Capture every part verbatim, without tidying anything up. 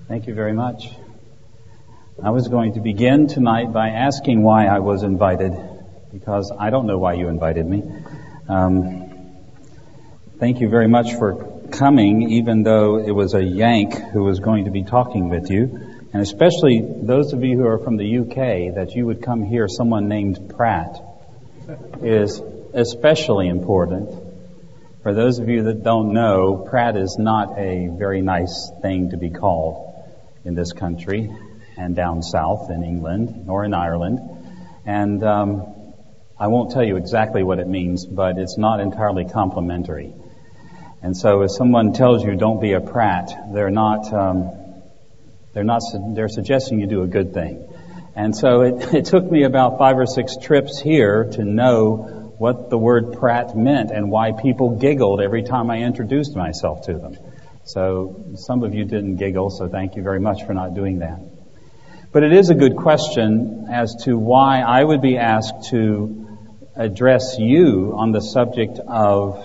Thank you very much. I was going to begin tonight by asking why I was invited, because I don't know why you invited me. Um, thank you very much for coming, even though it was a Yank who was going to be talking with you, and especially those of you who are from the U K, that you would come hear someone named Pratt is especially important. For those of you that don't know, Pratt is not a very nice thing to be called in this country and down south in England nor in Ireland. And um, I won't tell you exactly what it means, but it's not entirely complimentary. And so if someone tells you don't be a Pratt, they're not um, they're not they're suggesting you do a good thing. And so it, it took me about five or six trips here to know what the word Pratt meant and why people giggled every time I introduced myself to them. So some of you didn't giggle, so thank you very much for not doing that. But it is a good question as to why I would be asked to address you on the subject of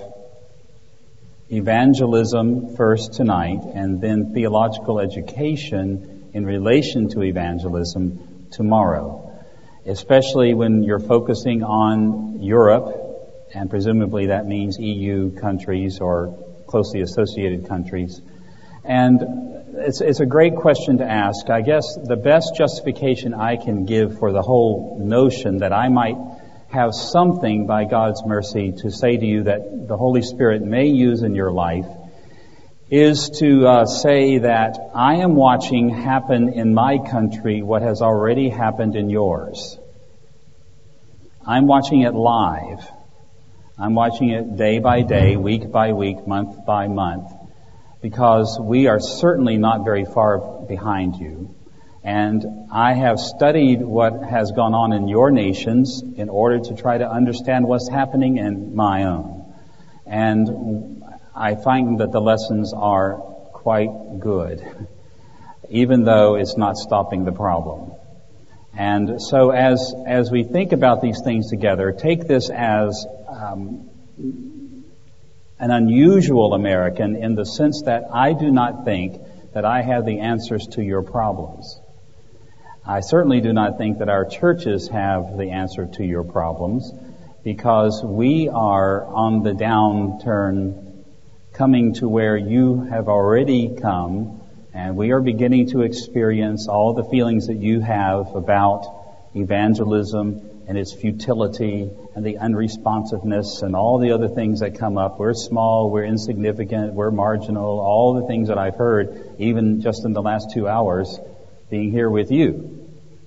evangelism first tonight and then theological education in relation to evangelism tomorrow. Especially when you're focusing on Europe, and presumably that means E U countries or closely associated countries. And it's, it's a great question to ask. I guess the best justification I can give for the whole notion that I might have something by God's mercy to say to you that the Holy Spirit may use in your life is to uh, say that I am watching happen in my country what has already happened in yours. I'm watching it live. I'm watching it day by day, week by week, month by month, because we are certainly not very far behind you. And I have studied what has gone on in your nations in order to try to understand what's happening in my own. And I find that the lessons are quite good, even though it's not stopping the problem. And so as as we think about these things together, take this as um, an unusual American in the sense that I do not think that I have the answers to your problems. I certainly do not think that our churches have the answer to your problems, because we are on the downturn, coming to where you have already come, and we are beginning to experience all the feelings that you have about evangelism and its futility and the unresponsiveness and all the other things that come up. We're small, we're insignificant, we're marginal, all the things that I've heard, even just in the last two hours being here with you.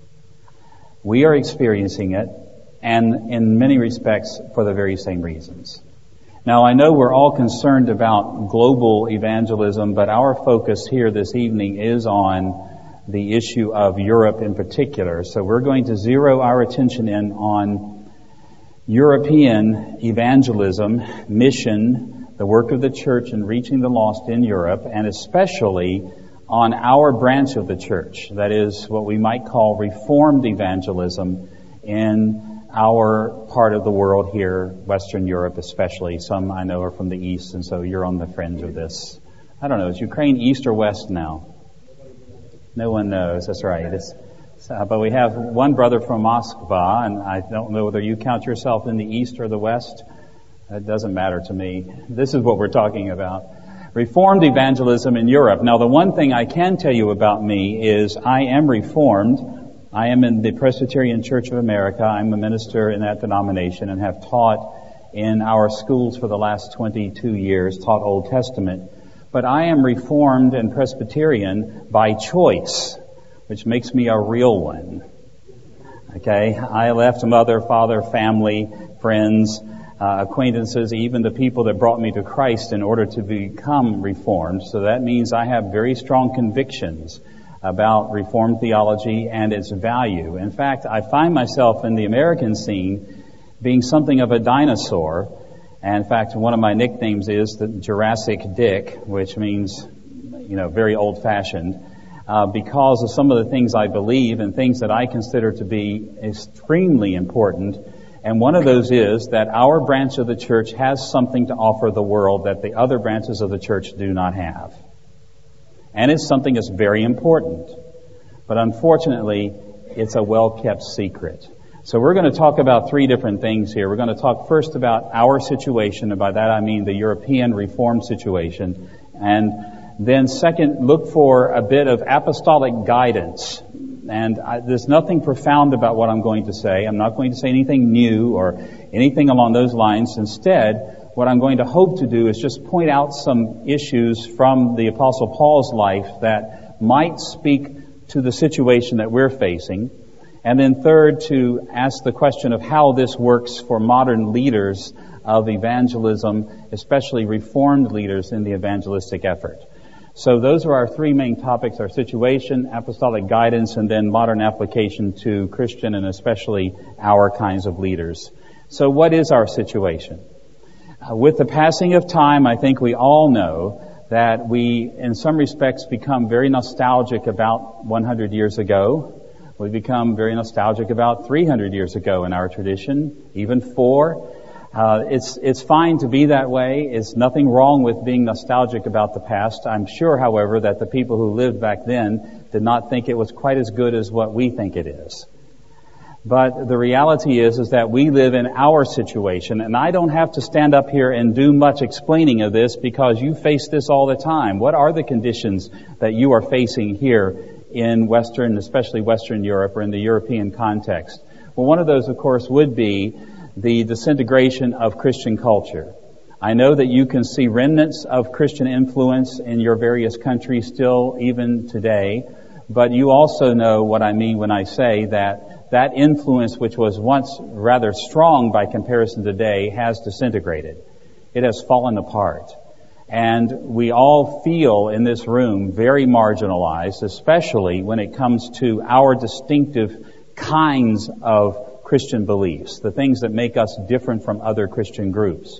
We are experiencing it, and in many respects for the very same reasons. Now, I know we're all concerned about global evangelism, but our focus here this evening is on the issue of Europe in particular. So we're going to zero our attention in on European evangelism, mission, the work of the church in reaching the lost in Europe, and especially on our branch of the church, that is what we might call Reformed evangelism in our part of the world here, Western Europe especially. Some I know are from the East, and so you're on the fringe of this. I don't know, is Ukraine East or West now? No one knows, that's right. It's, uh, but we have one brother from Moscow, and I don't know whether you count yourself in the East or the West. It doesn't matter to me. This is what we're talking about. Reformed evangelism in Europe. Now, the one thing I can tell you about me is I am Reformed. I am in the Presbyterian Church of America. I'm a minister in that denomination and have taught in our schools for the last twenty-two years, taught Old Testament. But I am Reformed and Presbyterian by choice, which makes me a real one. Okay? I left mother, father, family, friends, uh, acquaintances, even the people that brought me to Christ in order to become Reformed. So that means I have very strong convictions about Reformed theology and its value. In fact, I find myself in the American scene being something of a dinosaur. And in fact, one of my nicknames is the Jurassic Dick, which means, you know, very old-fashioned, uh, because of some of the things I believe and things that I consider to be extremely important. And one of those is that our branch of the church has something to offer the world that the other branches of the church do not have. And it's something that's very important. But unfortunately, it's a well-kept secret. So we're going to talk about three different things here. We're going to talk first about our situation, and by that I mean the European Reformed situation. And then second, look for a bit of apostolic guidance. And I, there's nothing profound about what I'm going to say. I'm not going to say anything new or anything along those lines. Instead, what I'm going to hope to do is just point out some issues from the Apostle Paul's life that might speak to the situation that we're facing. And then third, to ask the question of how this works for modern leaders of evangelism, especially Reformed leaders in the evangelistic effort. So those are our three main topics: our situation, apostolic guidance, and then modern application to Christian and especially our kinds of leaders. So what is our situation? Uh, with the passing of time, I think we all know that we, in some respects, become very nostalgic about one hundred years ago. We become very nostalgic about three hundred years ago in our tradition, even four. Uh, it's, it's fine to be that way. It's nothing wrong with being nostalgic about the past. I'm sure, however, that the people who lived back then did not think it was quite as good as what we think it is. But the reality is, is that we live in our situation, and I don't have to stand up here and do much explaining of this because you face this all the time. What are the conditions that you are facing here in Western, especially Western Europe or in the European context? Well, one of those, of course, would be the disintegration of Christian culture. I know that you can see remnants of Christian influence in your various countries still even today, but you also know what I mean when I say that that influence, which was once rather strong by comparison today, has disintegrated. It has fallen apart. And we all feel in this room very marginalized, especially when it comes to our distinctive kinds of Christian beliefs, the things that make us different from other Christian groups.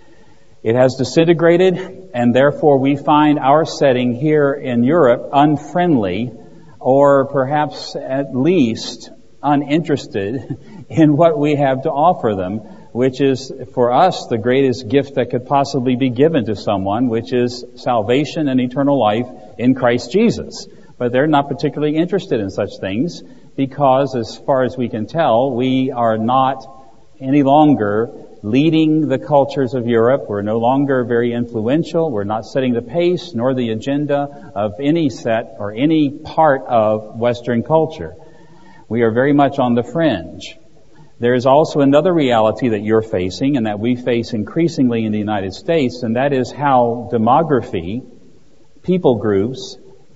It has disintegrated, and therefore we find our setting here in Europe unfriendly, or perhaps at least uninterested in what we have to offer them, which is for us the greatest gift that could possibly be given to someone, which is salvation and eternal life in Christ Jesus. But they're not particularly interested in such things because, as far as we can tell, we are not any longer leading the cultures of Europe. We're no longer very influential. We're not setting the pace nor the agenda of any set or any part of Western culture. We are very much on the fringe. There is also another reality that you're facing and that we face increasingly in the United States, and that is how demography, people groups,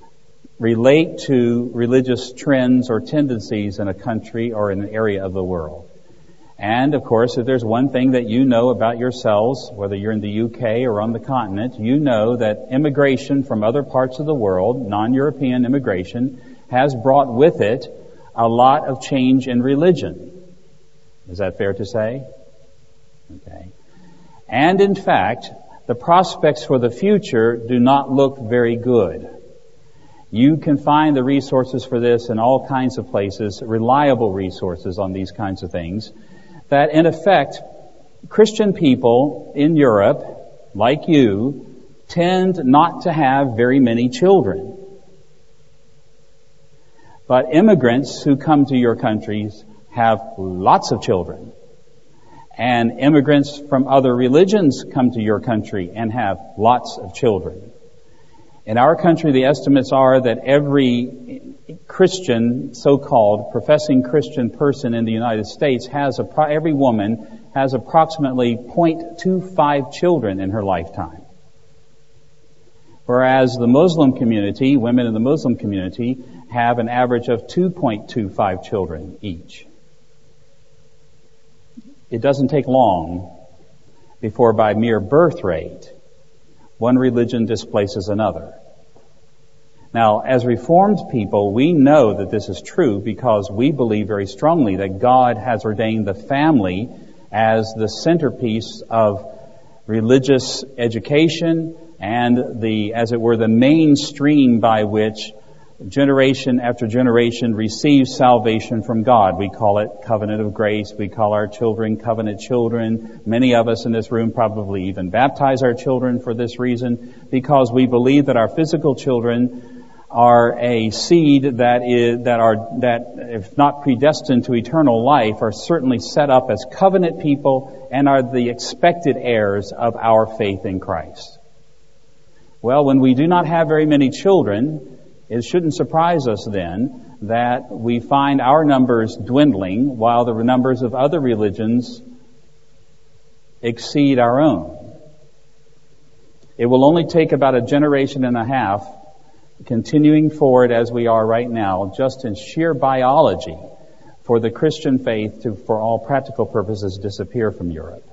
relate to religious trends or tendencies in a country or in an area of the world. And, of course, if there's one thing that you know about yourselves, whether you're in the U K or on the continent, you know that immigration from other parts of the world, non-European immigration, has brought with it a lot of change in religion. Is that fair to say? Okay. And, in fact, the prospects for the future do not look very good. You can find the resources for this in all kinds of places, reliable resources on these kinds of things, that in effect, Christian people in Europe, like you, tend not to have very many children. But immigrants who come to your countries have lots of children. And immigrants from other religions come to your country and have lots of children. In our country, the estimates are that every Christian, so-called professing Christian person in the United States has, a, every woman has approximately zero point two five children in her lifetime. Whereas the Muslim community, women in the Muslim community, have an average of two point two five children each. It doesn't take long before, by mere birth rate, one religion displaces another. Now, as Reformed people, we know that this is true because we believe very strongly that God has ordained the family as the centerpiece of religious education and the, as it were, the mainstream by which generation after generation receives salvation from God. We call it covenant of grace. We call our children covenant children. Many of us in this room probably even baptize our children for this reason, because we believe that our physical children are a seed that is, that are, that if not predestined to eternal life, are certainly set up as covenant people and are the expected heirs of our faith in Christ. Well, when we do not have very many children, it shouldn't surprise us then that we find our numbers dwindling while the numbers of other religions exceed our own. It will only take about a generation and a half, continuing forward as we are right now, just in sheer biology, for the Christian faith to, for all practical purposes, disappear from Europe.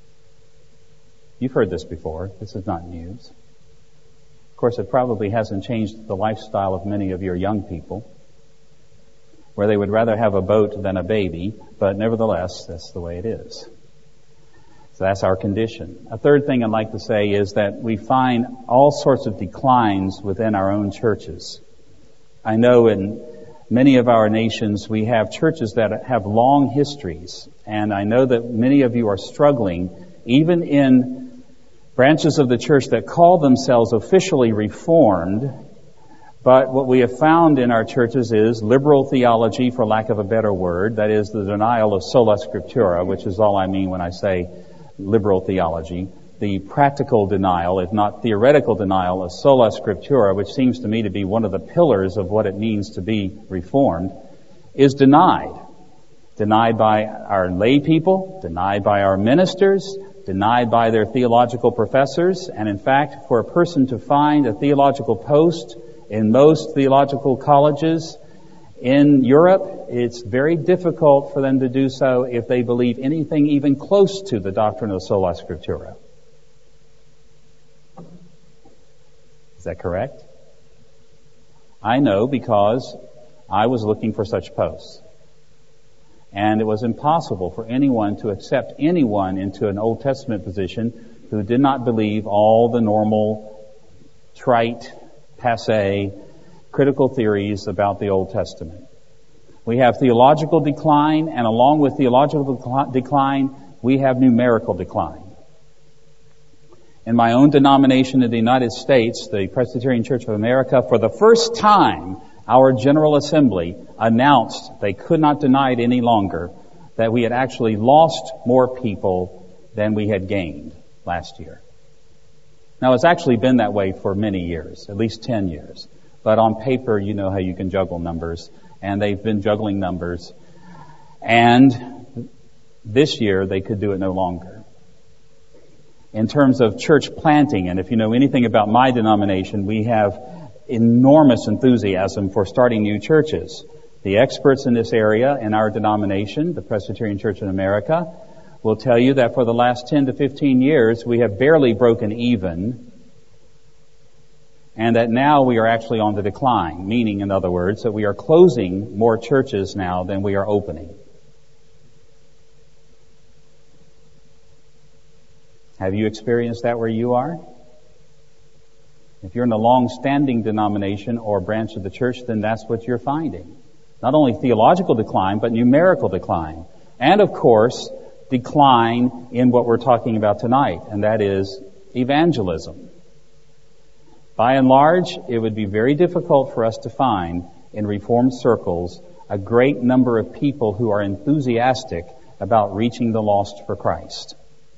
You've heard this before. This is not news. Of course, it probably hasn't changed the lifestyle of many of your young people, where they would rather have a boat than a baby, but nevertheless, that's the way it is. So that's our condition. A third thing I'd like to say is that we find all sorts of declines within our own churches. I know in many of our nations we have churches that have long histories, and I know that many of you are struggling, even in branches of the church that call themselves officially Reformed, but what we have found in our churches is liberal theology, for lack of a better word, that is the denial of sola scriptura, which is all I mean when I say liberal theology, the practical denial, if not theoretical denial, of sola scriptura, which seems to me to be one of the pillars of what it means to be Reformed, is denied. Denied by our lay people, denied by our ministers, denied by their theological professors, and in fact, for a person to find a theological post in most theological colleges in Europe, it's very difficult for them to do so if they believe anything even close to the doctrine of sola scriptura. Is that correct? I know, because I was looking for such posts. And it was impossible for anyone to accept anyone into an Old Testament position who did not believe all the normal, trite, passé, critical theories about the Old Testament. We have theological decline, and along with theological decline, we have numerical decline. In my own denomination in the United States, the Presbyterian Church of America, for the first time, our General Assembly announced they could not deny it any longer, that we had actually lost more people than we had gained last year. Now, it's actually been that way for many years, at least ten years. But on paper, you know how you can juggle numbers, and they've been juggling numbers. And this year, they could do it no longer. In terms of church planting, and if you know anything about my denomination, we have enormous enthusiasm for starting new churches. The experts in this area in our denomination, the Presbyterian Church in America, will tell you that for the last ten to fifteen years, we have barely broken even, and that now we are actually on the decline, meaning, in other words, that we are closing more churches now than we are opening. Have you experienced that where you are? If you're in a long-standing denomination or branch of the church, then that's what you're finding. Not only theological decline, but numerical decline. And, of course, decline in what we're talking about tonight, and that is evangelism. By and large, it would be very difficult for us to find in Reformed circles a great number of people who are enthusiastic about reaching the lost for Christ.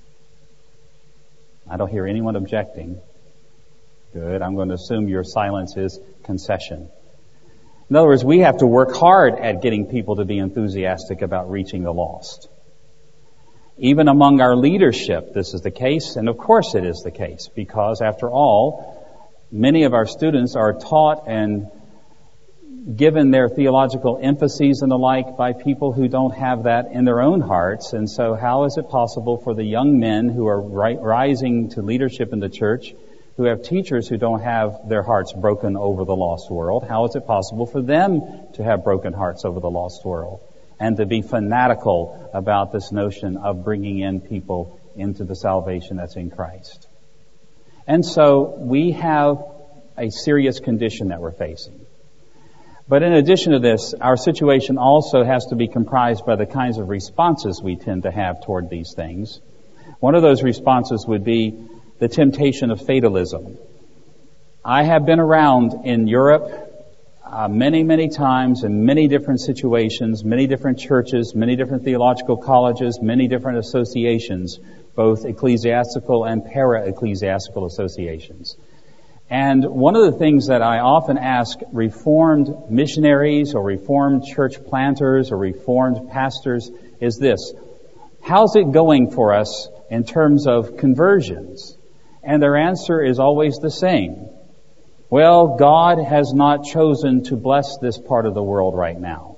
I don't hear anyone objecting. Good. I'm going to assume your silence is concession. In other words, we have to work hard at getting people to be enthusiastic about reaching the lost. Even among our leadership, this is the case, and of course it is the case, because after all, many of our students are taught and given their theological emphases and the like by people who don't have that in their own hearts. And so how is it possible for the young men who are ri- rising to leadership in the church, who have teachers who don't have their hearts broken over the lost world, how is it possible for them to have broken hearts over the lost world and to be fanatical about this notion of bringing in people into the salvation that's in Christ? And so we have a serious condition that we're facing. But in addition to this, our situation also has to be comprised by the kinds of responses we tend to have toward these things. One of those responses would be the temptation of fatalism. I have been around in Europe uh, many, many times in many different situations, many different churches, many different theological colleges, many different associations, both ecclesiastical and para-ecclesiastical associations. And one of the things that I often ask Reformed missionaries or Reformed church planters or Reformed pastors is this: how's it going for us in terms of conversions? And their answer is always the same. Well, God has not chosen to bless this part of the world right now.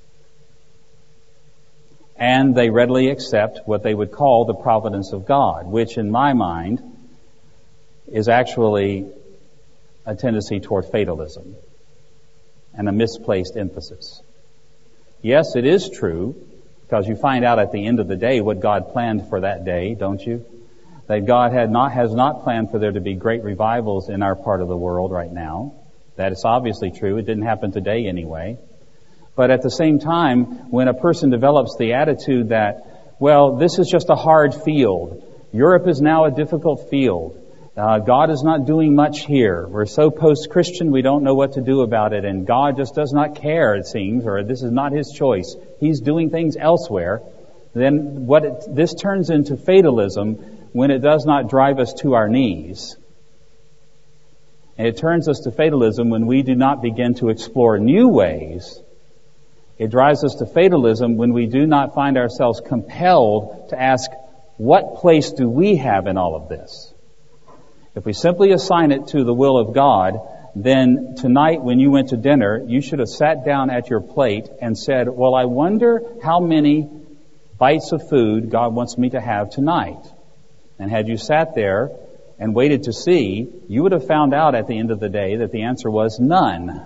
And they readily accept what they would call the providence of God, which in my mind is actually a tendency toward fatalism and a misplaced emphasis. Yes, it is true, because you find out at the end of the day what God planned for that day, don't you? That God had not, has not planned for there to be great revivals in our part of the world right now. That is obviously true. It didn't happen today anyway. But at the same time, when a person develops the attitude that, well, this is just a hard field. Europe is now a difficult field. Uh, God is not doing much here. We're so post-Christian, we don't know what to do about it. And God just does not care, it seems, or this is not His choice. He's doing things elsewhere. Then what it, this turns into fatalism when it does not drive us to our knees. And it turns us to fatalism when we do not begin to explore new ways. It drives us to fatalism when we do not find ourselves compelled to ask, what place do we have in all of this? If we simply assign it to the will of God, then tonight when you went to dinner, you should have sat down at your plate and said, well, I wonder how many bites of food God wants me to have tonight. And had you sat there and waited to see, you would have found out at the end of the day that the answer was none.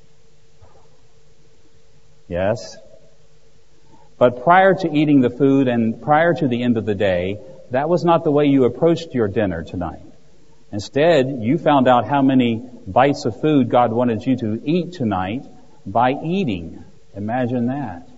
Yes? But prior to eating the food and prior to the end of the day, that was not the way you approached your dinner tonight. Instead, you found out how many bites of food God wanted you to eat tonight by eating. Imagine that.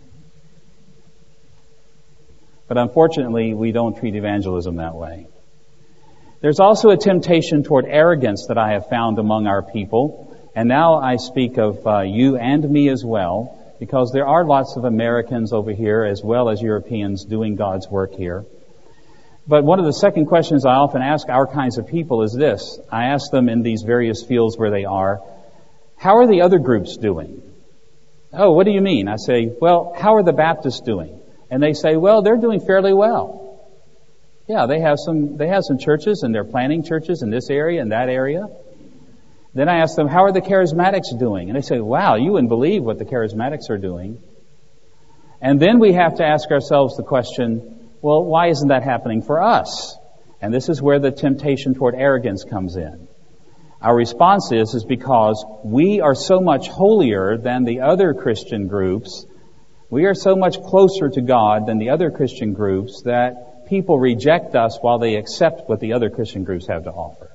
But unfortunately, we don't treat evangelism that way. There's also a temptation toward arrogance that I have found among our people. And now I speak of uh, you and me as well, because there are lots of Americans over here as well as Europeans doing God's work here. But one of the second questions I often ask our kinds of people is this. I ask them in these various fields where they are, how are the other groups doing? Oh, what do you mean? I say, well, how are the Baptists doing? And they say, well, they're doing fairly well. Yeah, they have some, they have some churches and they're planting churches in this area and that area. Then I ask them, how are the Charismatics doing? And they say, wow, you wouldn't believe what the Charismatics are doing. And then we have to ask ourselves the question, well, why isn't that happening for us? And this is where the temptation toward arrogance comes in. Our response is, is because we are so much holier than the other Christian groups. We are so much closer to God than the other Christian groups that people reject us while they accept what the other Christian groups have to offer.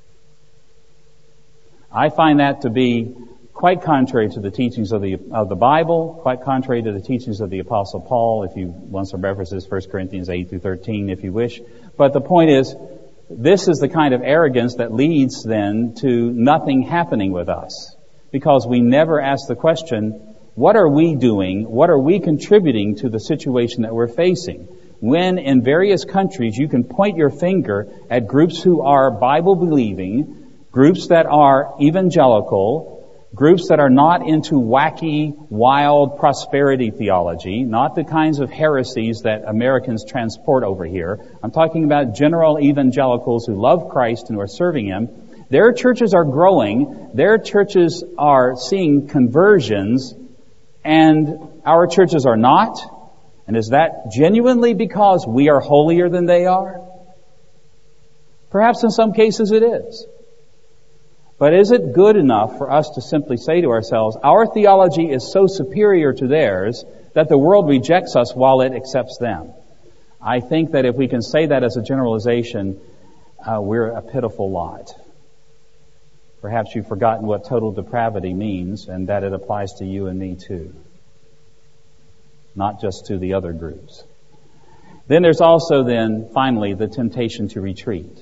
I find that to be quite contrary to the teachings of the of the Bible, quite contrary to the teachings of the Apostle Paul, if you want some references, First Corinthians eight through thirteen, if you wish. But the point is, this is the kind of arrogance that leads then to nothing happening with us. Because we never ask the question, what are we doing? What are we contributing to the situation that we're facing? When in various countries you can point your finger at groups who are Bible-believing, groups that are evangelical, groups that are not into wacky, wild prosperity theology, not the kinds of heresies that Americans transport over here. I'm talking about general evangelicals who love Christ and who are serving Him. Their churches are growing. Their churches are seeing conversions, and our churches are not. And is that genuinely because we are holier than they are? Perhaps in some cases it is. But is it good enough for us to simply say to ourselves, our theology is so superior to theirs that the world rejects us while it accepts them? I think that if we can say that as a generalization, uh, we're a pitiful lot. Perhaps you've forgotten what total depravity means and that it applies to you and me too, not just to the other groups. Then there's also then, finally, the temptation to retreat.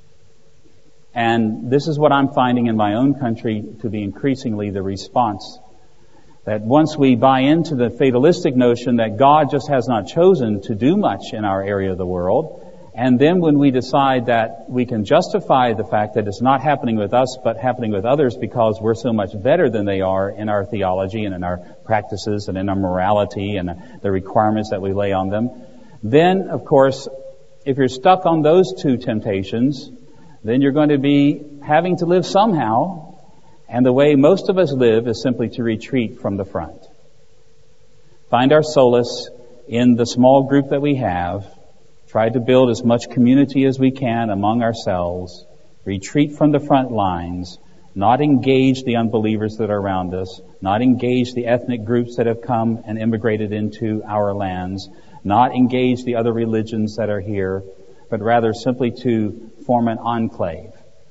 And this is what I'm finding in my own country to be increasingly the response. That once we buy into the fatalistic notion that God just has not chosen to do much in our area of the world, and then when we decide that we can justify the fact that it's not happening with us but happening with others because we're so much better than they are in our theology and in our practices and in our morality and the requirements that we lay on them, then, of course, if you're stuck on those two temptations, then you're going to be having to live somehow. And the way most of us live is simply to retreat from the front. Find our solace in the small group that we have. Try to build as much community as we can among ourselves. Retreat from the front lines. Not engage the unbelievers that are around us. Not engage the ethnic groups that have come and immigrated into our lands. Not engage the other religions that are here. But rather simply to form an enclave.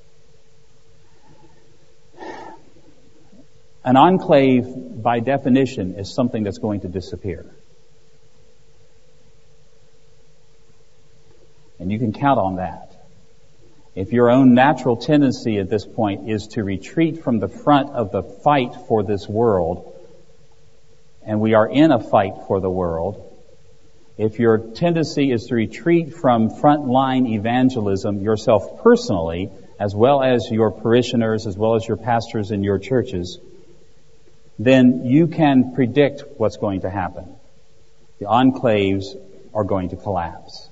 An enclave, by definition, is something that's going to disappear. And you can count on that. If your own natural tendency at this point is to retreat from the front of the fight for this world, and we are in a fight for the world, if your tendency is to retreat from frontline evangelism yourself personally, as well as your parishioners, as well as your pastors in your churches, then you can predict what's going to happen. The enclaves are going to collapse.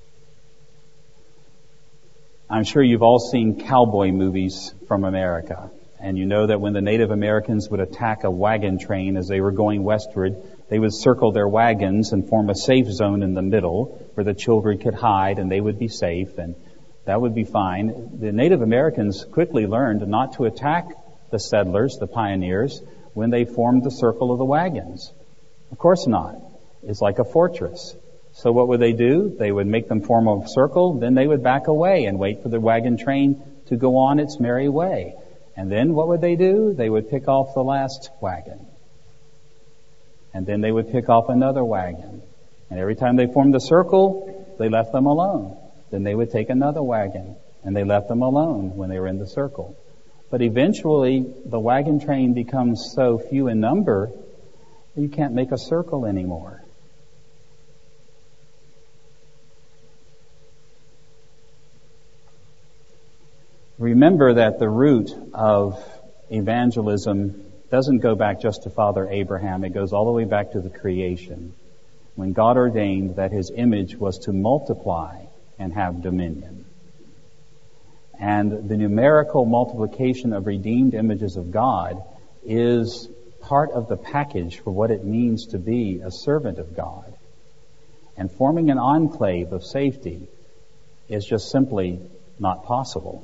I'm sure you've all seen cowboy movies from America, and you know that when the Native Americans would attack a wagon train as they were going westward, they would circle their wagons and form a safe zone in the middle where the children could hide and they would be safe, and that would be fine. The Native Americans quickly learned not to attack the settlers, the pioneers, when they formed the circle of the wagons. Of course not. It's like a fortress. So what would they do? They would make them form a circle, then they would back away and wait for the wagon train to go on its merry way. And then what would they do? They would pick off the last wagon. And then they would pick off another wagon. And every time they formed the circle, they left them alone. Then they would take another wagon, and they left them alone when they were in the circle. But eventually, the wagon train becomes so few in number, you can't make a circle anymore. Remember that the root of evangelism doesn't go back just to Father Abraham. It goes all the way back to the creation, when God ordained that His image was to multiply and have dominion. And the numerical multiplication of redeemed images of God is part of the package for what it means to be a servant of God. And forming an enclave of safety is just simply not possible.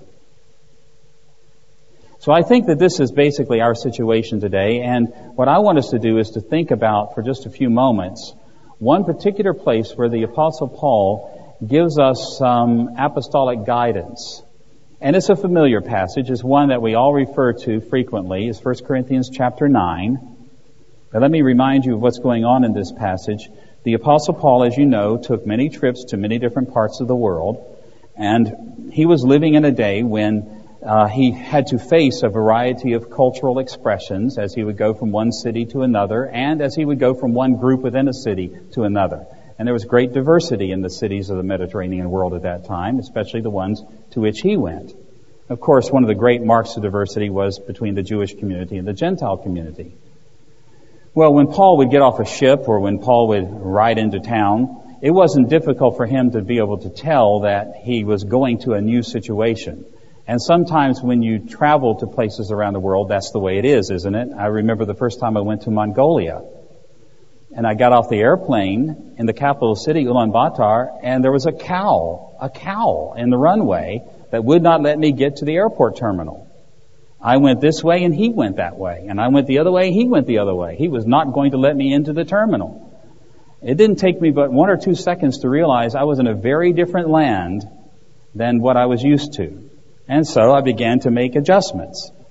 So I think that this is basically our situation today, and what I want us to do is to think about, for just a few moments, one particular place where the Apostle Paul gives us some apostolic guidance. And it's a familiar passage. It's one that we all refer to frequently. It's First Corinthians chapter nine. But let me remind you of what's going on in this passage. The Apostle Paul, as you know, took many trips to many different parts of the world. And he was living in a day when uh, he had to face a variety of cultural expressions as he would go from one city to another, and as he would go from one group within a city to another. And there was great diversity in the cities of the Mediterranean world at that time, especially the ones to which he went. Of course, one of the great marks of diversity was between the Jewish community and the Gentile community. Well, when Paul would get off a ship or when Paul would ride into town, it wasn't difficult for him to be able to tell that he was going to a new situation. And sometimes when you travel to places around the world, that's the way it is, isn't it? I remember the first time I went to Mongolia. And I got off the airplane in the capital city, Ulaanbaatar, and there was a cow, a cow in the runway that would not let me get to the airport terminal. I went this way and he went that way. And I went the other way, he went the other way. He was not going to let me into the terminal. It didn't take me but one or two seconds to realize I was in a very different land than what I was used to. And so I began to make adjustments.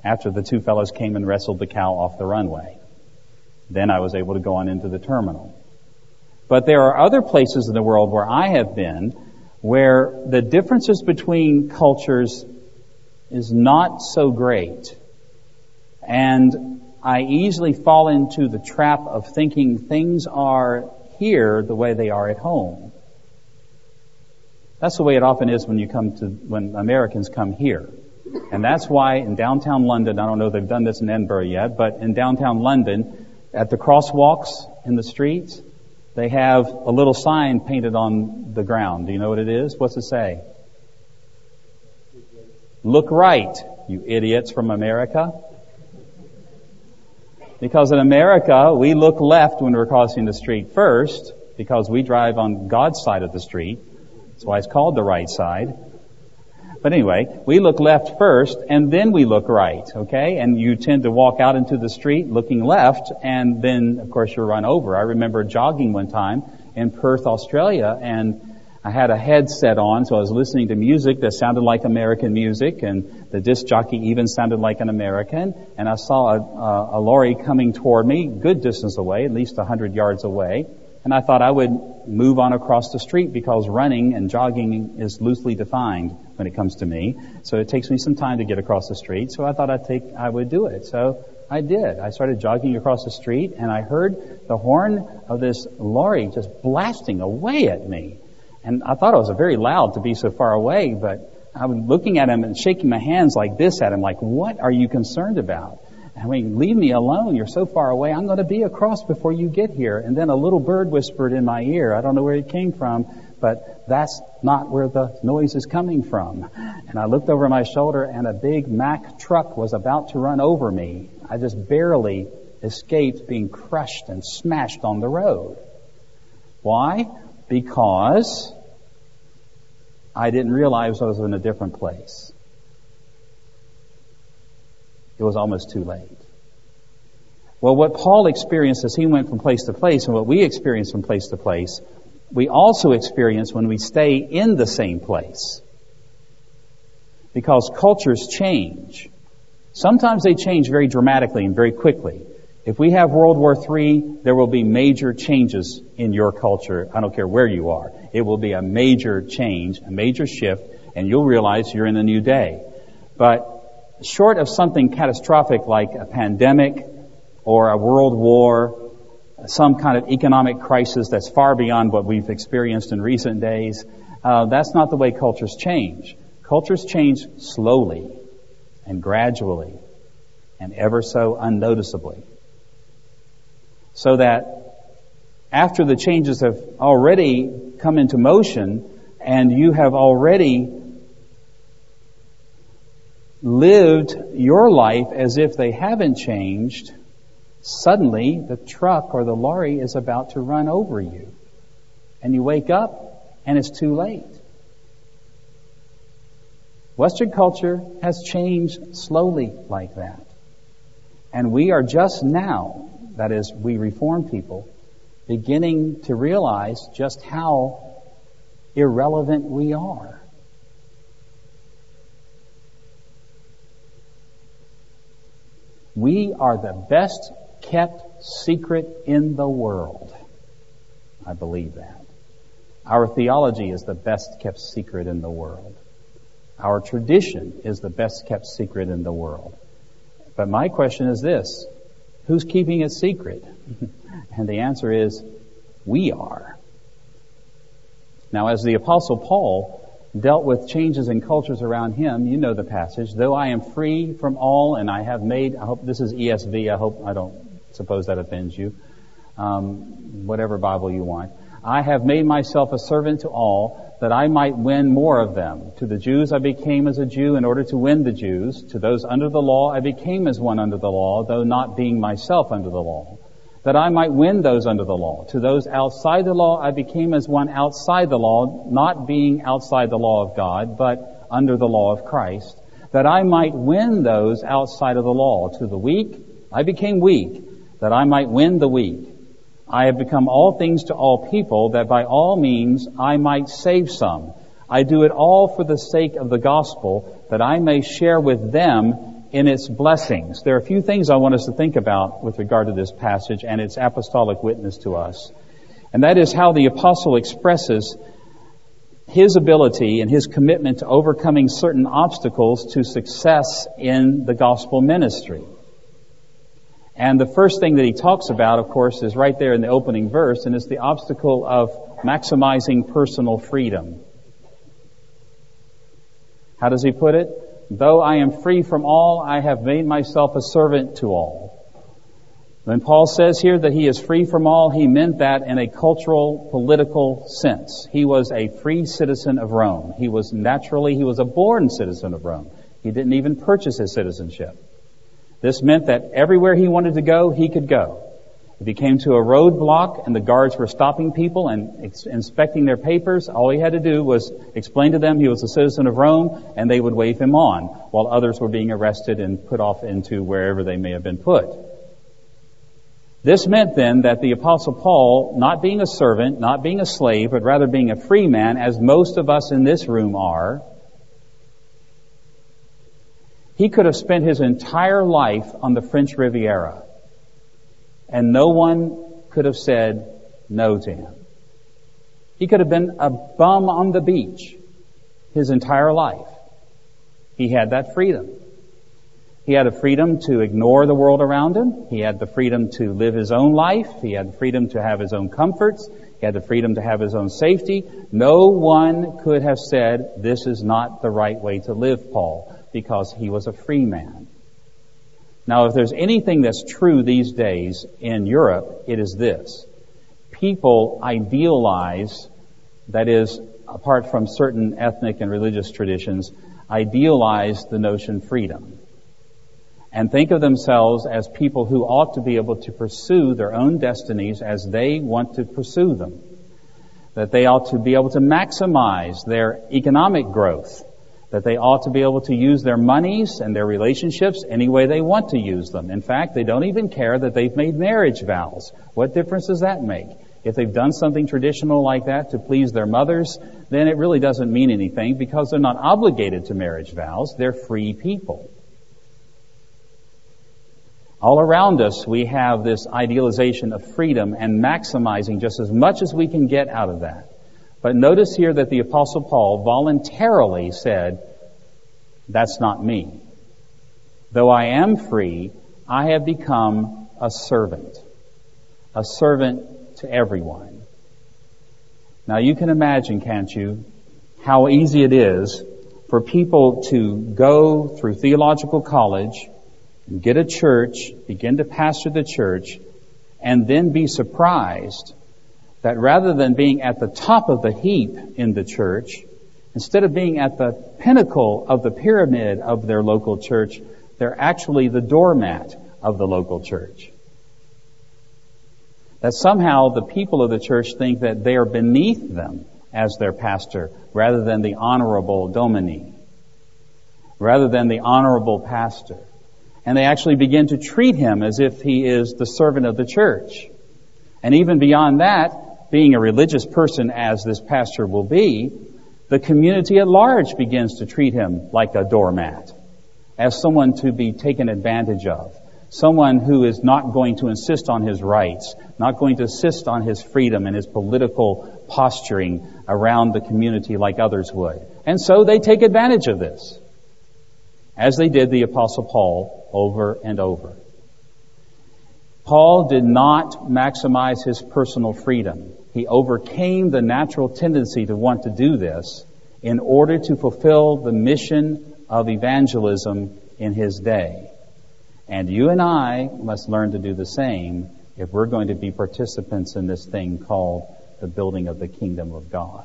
after the two fellows came and wrestled the cow off the runway. Then I was able to go on into the terminal. But there are other places in the world where I have been where the differences between cultures is not so great. And I easily fall into the trap of thinking things are here the way they are at home. That's the way it often is when you come to, when Americans come here. And that's why in downtown London, I don't know if they've done this in Edinburgh yet, but in downtown London, at the crosswalks in the streets, they have a little sign painted on the ground. Do you know what it is? What's it say? Look right, you idiots from America. Because in America, we look left when we're crossing the street first, because we drive on God's side of the street. That's why it's called the right side. But anyway, we look left first, and then we look right, okay? And you tend to walk out into the street looking left, and then, of course, you're run over. I remember jogging one time in Perth, Australia, and I had a headset on, so I was listening to music that sounded like American music, and the disc jockey even sounded like an American, and I saw a, a, a lorry coming toward me, good distance away, at least a hundred yards away, and I thought I would move on across the street because running and jogging is loosely defined when it comes to me, so it takes me some time to get across the street, so I thought I'd take, I would do it, so I did. I started jogging across the street, and I heard the horn of this lorry just blasting away at me. And I thought it was very loud to be so far away, but I was looking at him and shaking my hands like this at him, like, what are you concerned about? I mean, leave me alone. You're so far away. I'm going to be across before you get here. And then a little bird whispered in my ear. I don't know where it came from, but that's not where the noise is coming from. And I looked over my shoulder, and a big Mack truck was about to run over me. I just barely escaped being crushed and smashed on the road. Why? Because I didn't realize I was in a different place. It was almost too late. Well, what Paul experienced as he went from place to place, and what we experience from place to place, we also experience when we stay in the same place. Because cultures change. Sometimes they change very dramatically and very quickly. If we have World War Three, there will be major changes in your culture. I don't care where you are. It will be a major change, a major shift, and you'll realize you're in a new day. But short of something catastrophic like a pandemic or a world war, some kind of economic crisis that's far beyond what we've experienced in recent days, uh, that's not the way cultures change. Cultures change slowly and gradually and ever so unnoticeably. So that after the changes have already come into motion and you have already lived your life as if they haven't changed, suddenly the truck or the lorry is about to run over you. And you wake up and it's too late. Western culture has changed slowly like that. And we are just now, that is, we Reformed people, beginning to realize just how irrelevant we are. We are the best kept secret in the world. I believe that. Our theology is the best kept secret in the world. Our tradition is the best kept secret in the world. But my question is this: who's keeping it secret? And the answer is, we are. Now, as the Apostle Paul dealt with changes in cultures around him, you know the passage, though I am free from all and I have made, I hope this is E S V, I hope, I don't suppose that offends you, um, whatever Bible you want. I have made myself a servant to all, that I might win more of them. To the Jews I became as a Jew in order to win the Jews. To those under the law I became as one under the law, though not being myself under the law, that I might win those under the law. To those outside the law I became as one outside the law, not being outside the law of God, but under the law of Christ, that I might win those outside of the law. To the weak I became weak, that I might win the weak. I have become all things to all people, that by all means I might save some. I do it all for the sake of the gospel, that I may share with them in its blessings. There are a few things I want us to think about with regard to this passage and its apostolic witness to us. And that is how the apostle expresses his ability and his commitment to overcoming certain obstacles to success in the gospel ministry. And the first thing that he talks about, of course, is right there in the opening verse, and it's the obstacle of maximizing personal freedom. How does he put it? Though I am free from all, I have made myself a servant to all. When Paul says here that he is free from all, he meant that in a cultural, political sense. He was a free citizen of Rome. He was naturally, he was a born citizen of Rome. He didn't even purchase his citizenship. This meant that everywhere he wanted to go, he could go. If he came to a roadblock and the guards were stopping people and ex- inspecting their papers, all he had to do was explain to them he was a citizen of Rome, and they would wave him on, while others were being arrested and put off into wherever they may have been put. This meant then that the Apostle Paul, not being a servant, not being a slave, but rather being a free man, as most of us in this room are, he could have spent his entire life on the French Riviera, and no one could have said no to him. He could have been a bum on the beach his entire life. He had that freedom. He had a freedom to ignore the world around him. He had the freedom to live his own life. He had the freedom to have his own comforts. He had the freedom to have his own safety. No one could have said, this is not the right way to live, Paul, because he was a free man. Now, if there's anything that's true these days in Europe, it is this. People idealize, that is, apart from certain ethnic and religious traditions, idealize the notion freedom, and think of themselves as people who ought to be able to pursue their own destinies as they want to pursue them. That they ought to be able to maximize their economic growth. That they ought to be able to use their monies and their relationships any way they want to use them. In fact, they don't even care that they've made marriage vows. What difference does that make? If they've done something traditional like that to please their mothers, then it really doesn't mean anything because they're not obligated to marriage vows. They're free people. All around us, we have this idealization of freedom and maximizing just as much as we can get out of that. But notice here that the Apostle Paul voluntarily said, that's not me. Though I am free, I have become a servant. A servant to everyone. Now you can imagine, can't you, how easy it is for people to go through theological college, get a church, begin to pastor the church, and then be surprised that rather than being at the top of the heap in the church, instead of being at the pinnacle of the pyramid of their local church, they're actually the doormat of the local church. That somehow the people of the church think that they are beneath them as their pastor, rather than the honorable dominie, rather than the honorable pastor. And they actually begin to treat him as if he is the servant of the church. And even beyond that, being a religious person as this pastor will be, the community at large begins to treat him like a doormat, as someone to be taken advantage of, someone who is not going to insist on his rights, not going to insist on his freedom and his political posturing around the community like others would. And so they take advantage of this, as they did the Apostle Paul over and over. Paul did not maximize his personal freedom. He overcame the natural tendency to want to do this in order to fulfill the mission of evangelism in his day. And you and I must learn to do the same if we're going to be participants in this thing called the building of the kingdom of God.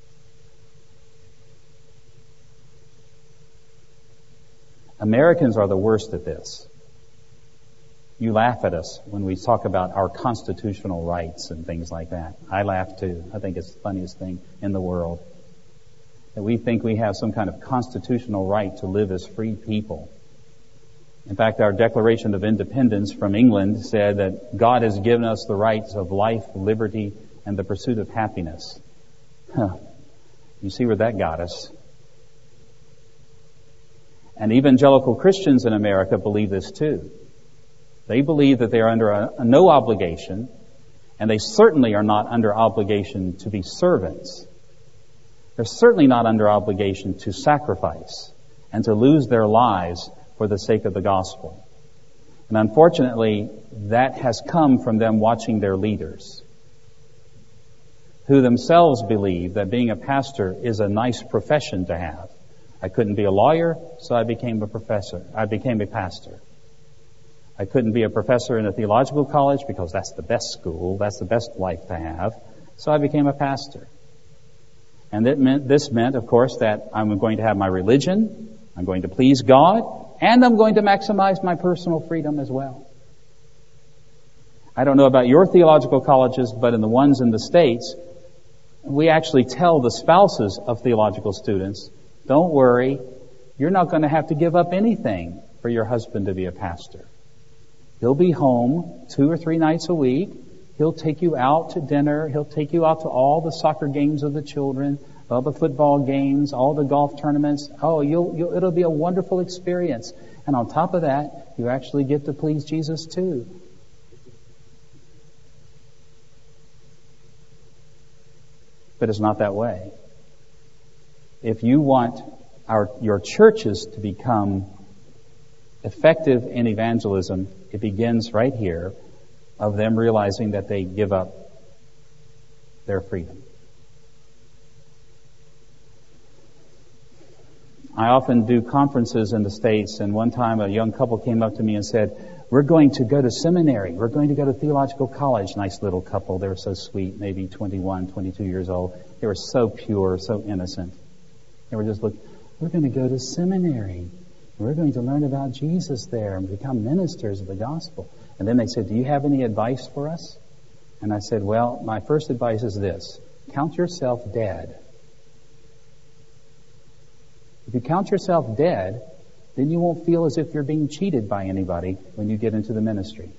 Americans are the worst at this. You laugh at us when we talk about our constitutional rights and things like that. I laugh too. I think it's the funniest thing in the world. That we think we have some kind of constitutional right to live as free people. In fact, our Declaration of Independence from England said that God has given us the rights of life, liberty, and the pursuit of happiness. Huh. You see where that got us. And evangelical Christians in America believe this too. They believe that they are under a, a no obligation, and they certainly are not under obligation to be servants. They're certainly not under obligation to sacrifice and to lose their lives for the sake of the gospel. And unfortunately, that has come from them watching their leaders, who themselves believe that being a pastor is a nice profession to have. I couldn't be a lawyer, so I became a professor. I became a pastor. I couldn't be a professor in a theological college because that's the best school, that's the best life to have, so I became a pastor. And that meant, this meant, of course, that I'm going to have my religion, I'm going to please God, and I'm going to maximize my personal freedom as well. I don't know about your theological colleges, but in the ones in the States, we actually tell the spouses of theological students, don't worry, you're not going to have to give up anything for your husband to be a pastor. He'll be home two or three nights a week. He'll take you out to dinner. He'll take you out to all the soccer games of the children, all the football games, all the golf tournaments. Oh, you'll, you'll, it'll be a wonderful experience. And on top of that, you actually get to please Jesus too. But it's not that way. If you want our, your churches to become effective in evangelism, it begins right here of them realizing that they give up their freedom. I often do conferences in the States, and one time a young couple came up to me and said, we're going to go to seminary. We're going to go to theological college. Nice little couple. They were so sweet, maybe twenty-one, twenty-two years old. They were so pure, so innocent. They were just looking, we're going to go to seminary. We're going to learn about Jesus there and become ministers of the gospel. And then they said, do you have any advice for us? And I said, well, my first advice is this. Count yourself dead. If you count yourself dead, then you won't feel as if you're being cheated by anybody when you get into the ministry.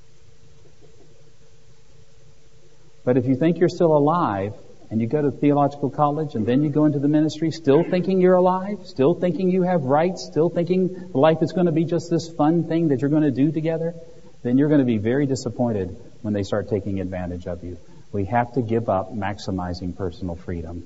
But if you think you're still alive, and you go to theological college, and then you go into the ministry still thinking you're alive, still thinking you have rights, still thinking life is going to be just this fun thing that you're going to do together, then you're going to be very disappointed when they start taking advantage of you. We have to give up maximizing personal freedom.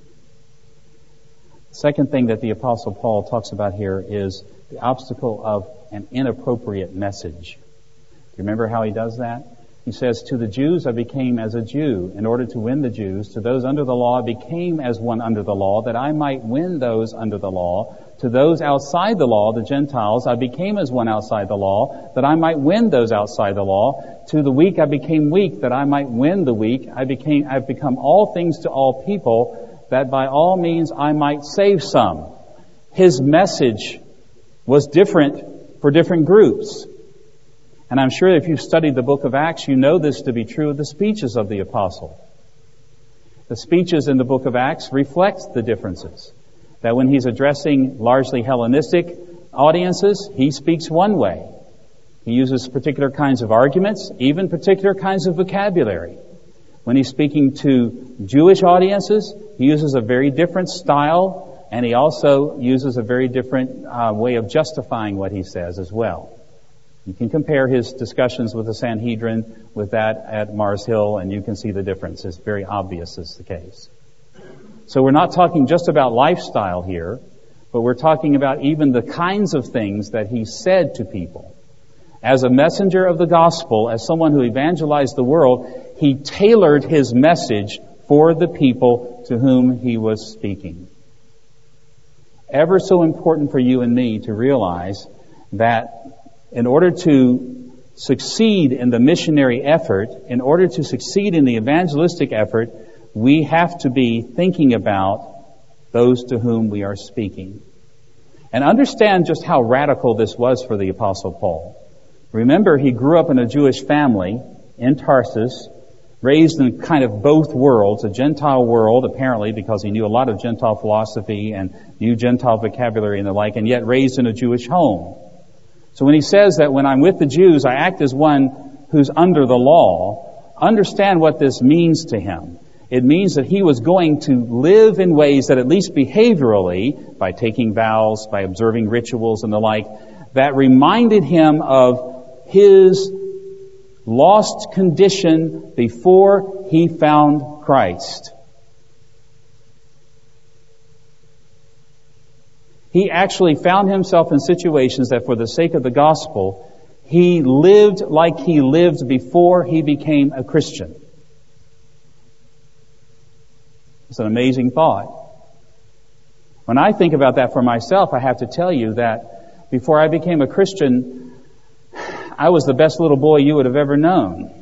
The second thing that the Apostle Paul talks about here is the obstacle of an inappropriate message. Do you remember how he does that? He says, to the Jews I became as a Jew in order to win the Jews. To those under the law I became as one under the law, that I might win those under the law. To those outside the law, the Gentiles, I became as one outside the law, that I might win those outside the law. To the weak I became weak, that I might win the weak. I became, I've become all things to all people, that by all means I might save some. His message was different for different groups. And I'm sure if you've studied the book of Acts, you know this to be true of the speeches of the apostle. The speeches in the book of Acts reflect the differences. That when he's addressing largely Hellenistic audiences, he speaks one way. He uses particular kinds of arguments, even particular kinds of vocabulary. When he's speaking to Jewish audiences, he uses a very different style, and he also uses a very different uh, way of justifying what he says as well. You can compare his discussions with the Sanhedrin with that at Mars Hill, and you can see the difference. It's very obvious it's the case. So we're not talking just about lifestyle here, but we're talking about even the kinds of things that he said to people. As a messenger of the gospel, as someone who evangelized the world, he tailored his message for the people to whom he was speaking. Ever so important for you and me to realize that in order to succeed in the missionary effort, in order to succeed in the evangelistic effort, we have to be thinking about those to whom we are speaking. And understand just how radical this was for the Apostle Paul. Remember, he grew up in a Jewish family in Tarsus, raised in kind of both worlds, a Gentile world, apparently, because he knew a lot of Gentile philosophy and knew Gentile vocabulary and the like, and yet raised in a Jewish home. So when he says that when I'm with the Jews, I act as one who's under the law, understand what this means to him. It means that he was going to live in ways that, at least behaviorally, by taking vows, by observing rituals and the like, that reminded him of his lost condition before he found Christ. He actually found himself in situations that, for the sake of the gospel, he lived like he lived before he became a Christian. It's an amazing thought. When I think about that for myself, I have to tell you that before I became a Christian, I was the best little boy you would have ever known.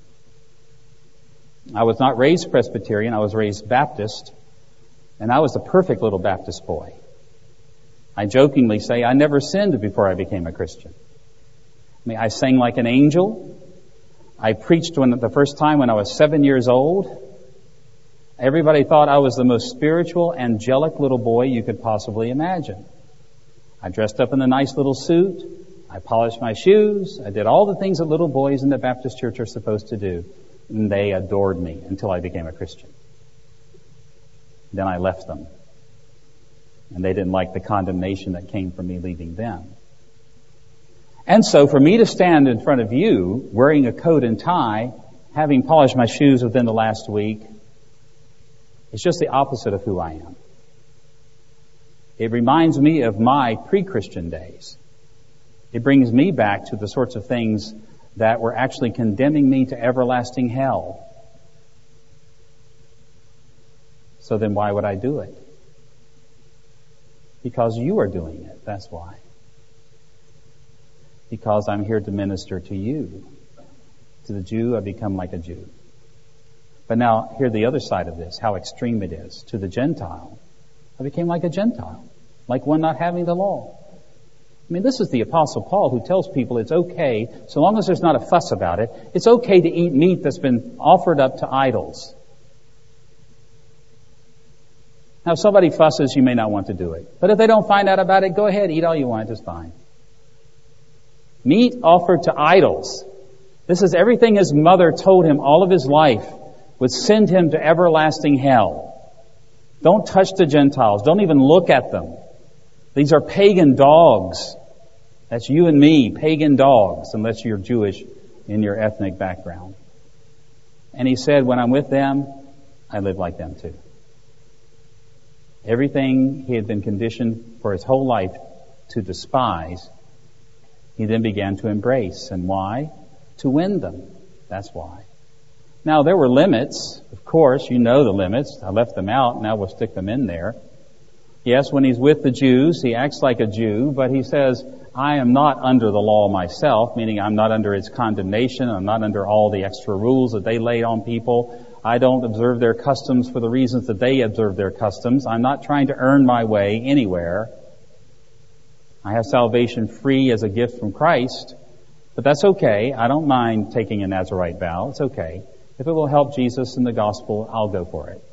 I was not raised Presbyterian, I was raised Baptist, and I was the perfect little Baptist boy. I jokingly say I never sinned before I became a Christian. I mean, I sang like an angel. I preached when the first time when I was seven years old. Everybody thought I was the most spiritual, angelic little boy you could possibly imagine. I dressed up in a nice little suit. I polished my shoes. I did all the things that little boys in the Baptist church are supposed to do. And they adored me until I became a Christian. Then I left them. And they didn't like the condemnation that came from me leaving them. And so for me to stand in front of you, wearing a coat and tie, having polished my shoes within the last week, it's just the opposite of who I am. It reminds me of my pre-Christian days. It brings me back to the sorts of things that were actually condemning me to everlasting hell. So then why would I do it? Because you are doing it, that's why. Because I'm here to minister to you. To the Jew, I become like a Jew. But now, hear the other side of this, how extreme it is. To the Gentile, I became like a Gentile, like one not having the law. I mean, this is the Apostle Paul who tells people it's okay, so long as there's not a fuss about it, it's okay to eat meat that's been offered up to idols. Now, if somebody fusses, you may not want to do it. But if they don't find out about it, go ahead, eat all you want, it's fine. Meat offered to idols. This is everything his mother told him all of his life would send him to everlasting hell. Don't touch the Gentiles. Don't even look at them. These are pagan dogs. That's you and me, pagan dogs, unless you're Jewish in your ethnic background. And he said, when I'm with them, I live like them too. Everything he had been conditioned for his whole life to despise, he then began to embrace. And why? To win them. That's why. Now, there were limits. Of course, you know the limits. I left them out. Now we'll stick them in there. Yes, when he's with the Jews, he acts like a Jew, but he says, I am not under the law myself, meaning I'm not under its condemnation. I'm not under all the extra rules that they lay on people. I don't observe their customs for the reasons that they observe their customs. I'm not trying to earn my way anywhere. I have salvation free as a gift from Christ, but that's okay. I don't mind taking a Nazirite vow. It's okay. If it will help Jesus and the gospel, I'll go for it.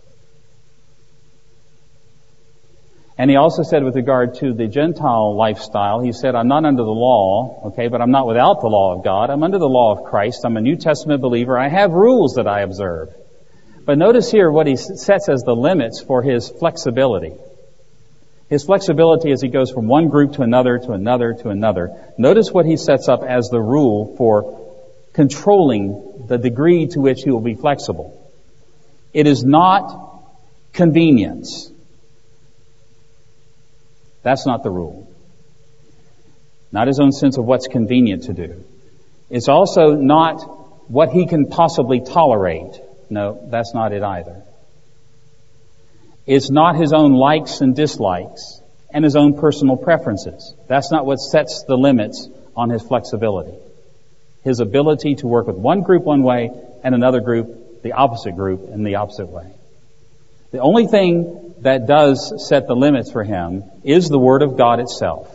And he also said with regard to the Gentile lifestyle, he said, I'm not under the law, okay, but I'm not without the law of God. I'm under the law of Christ. I'm a New Testament believer. I have rules that I observe. But notice here what he sets as the limits for his flexibility. His flexibility as he goes from one group to another, to another, to another. Notice what he sets up as the rule for controlling the degree to which he will be flexible. It is not convenience. That's not the rule. Not his own sense of what's convenient to do. It's also not what he can possibly tolerate. No, that's not it either. It's not his own likes and dislikes and his own personal preferences. That's not what sets the limits on his flexibility. His ability to work with one group one way and another group, the opposite group, in the opposite way. The only thing that does set the limits for him is the Word of God itself.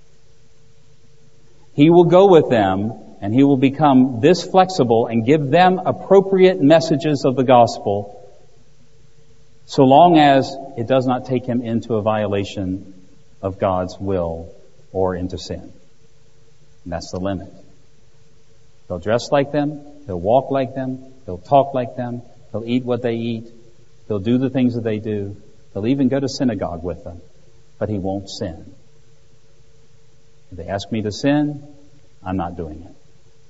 He will go with them and he will become this flexible and give them appropriate messages of the gospel so long as it does not take him into a violation of God's will or into sin. And that's the limit. He'll dress like them. He'll walk like them. He'll talk like them. He'll eat what they eat. He'll do the things that they do. He'll even go to synagogue with them. But he won't sin. If they ask me to sin, I'm not doing it.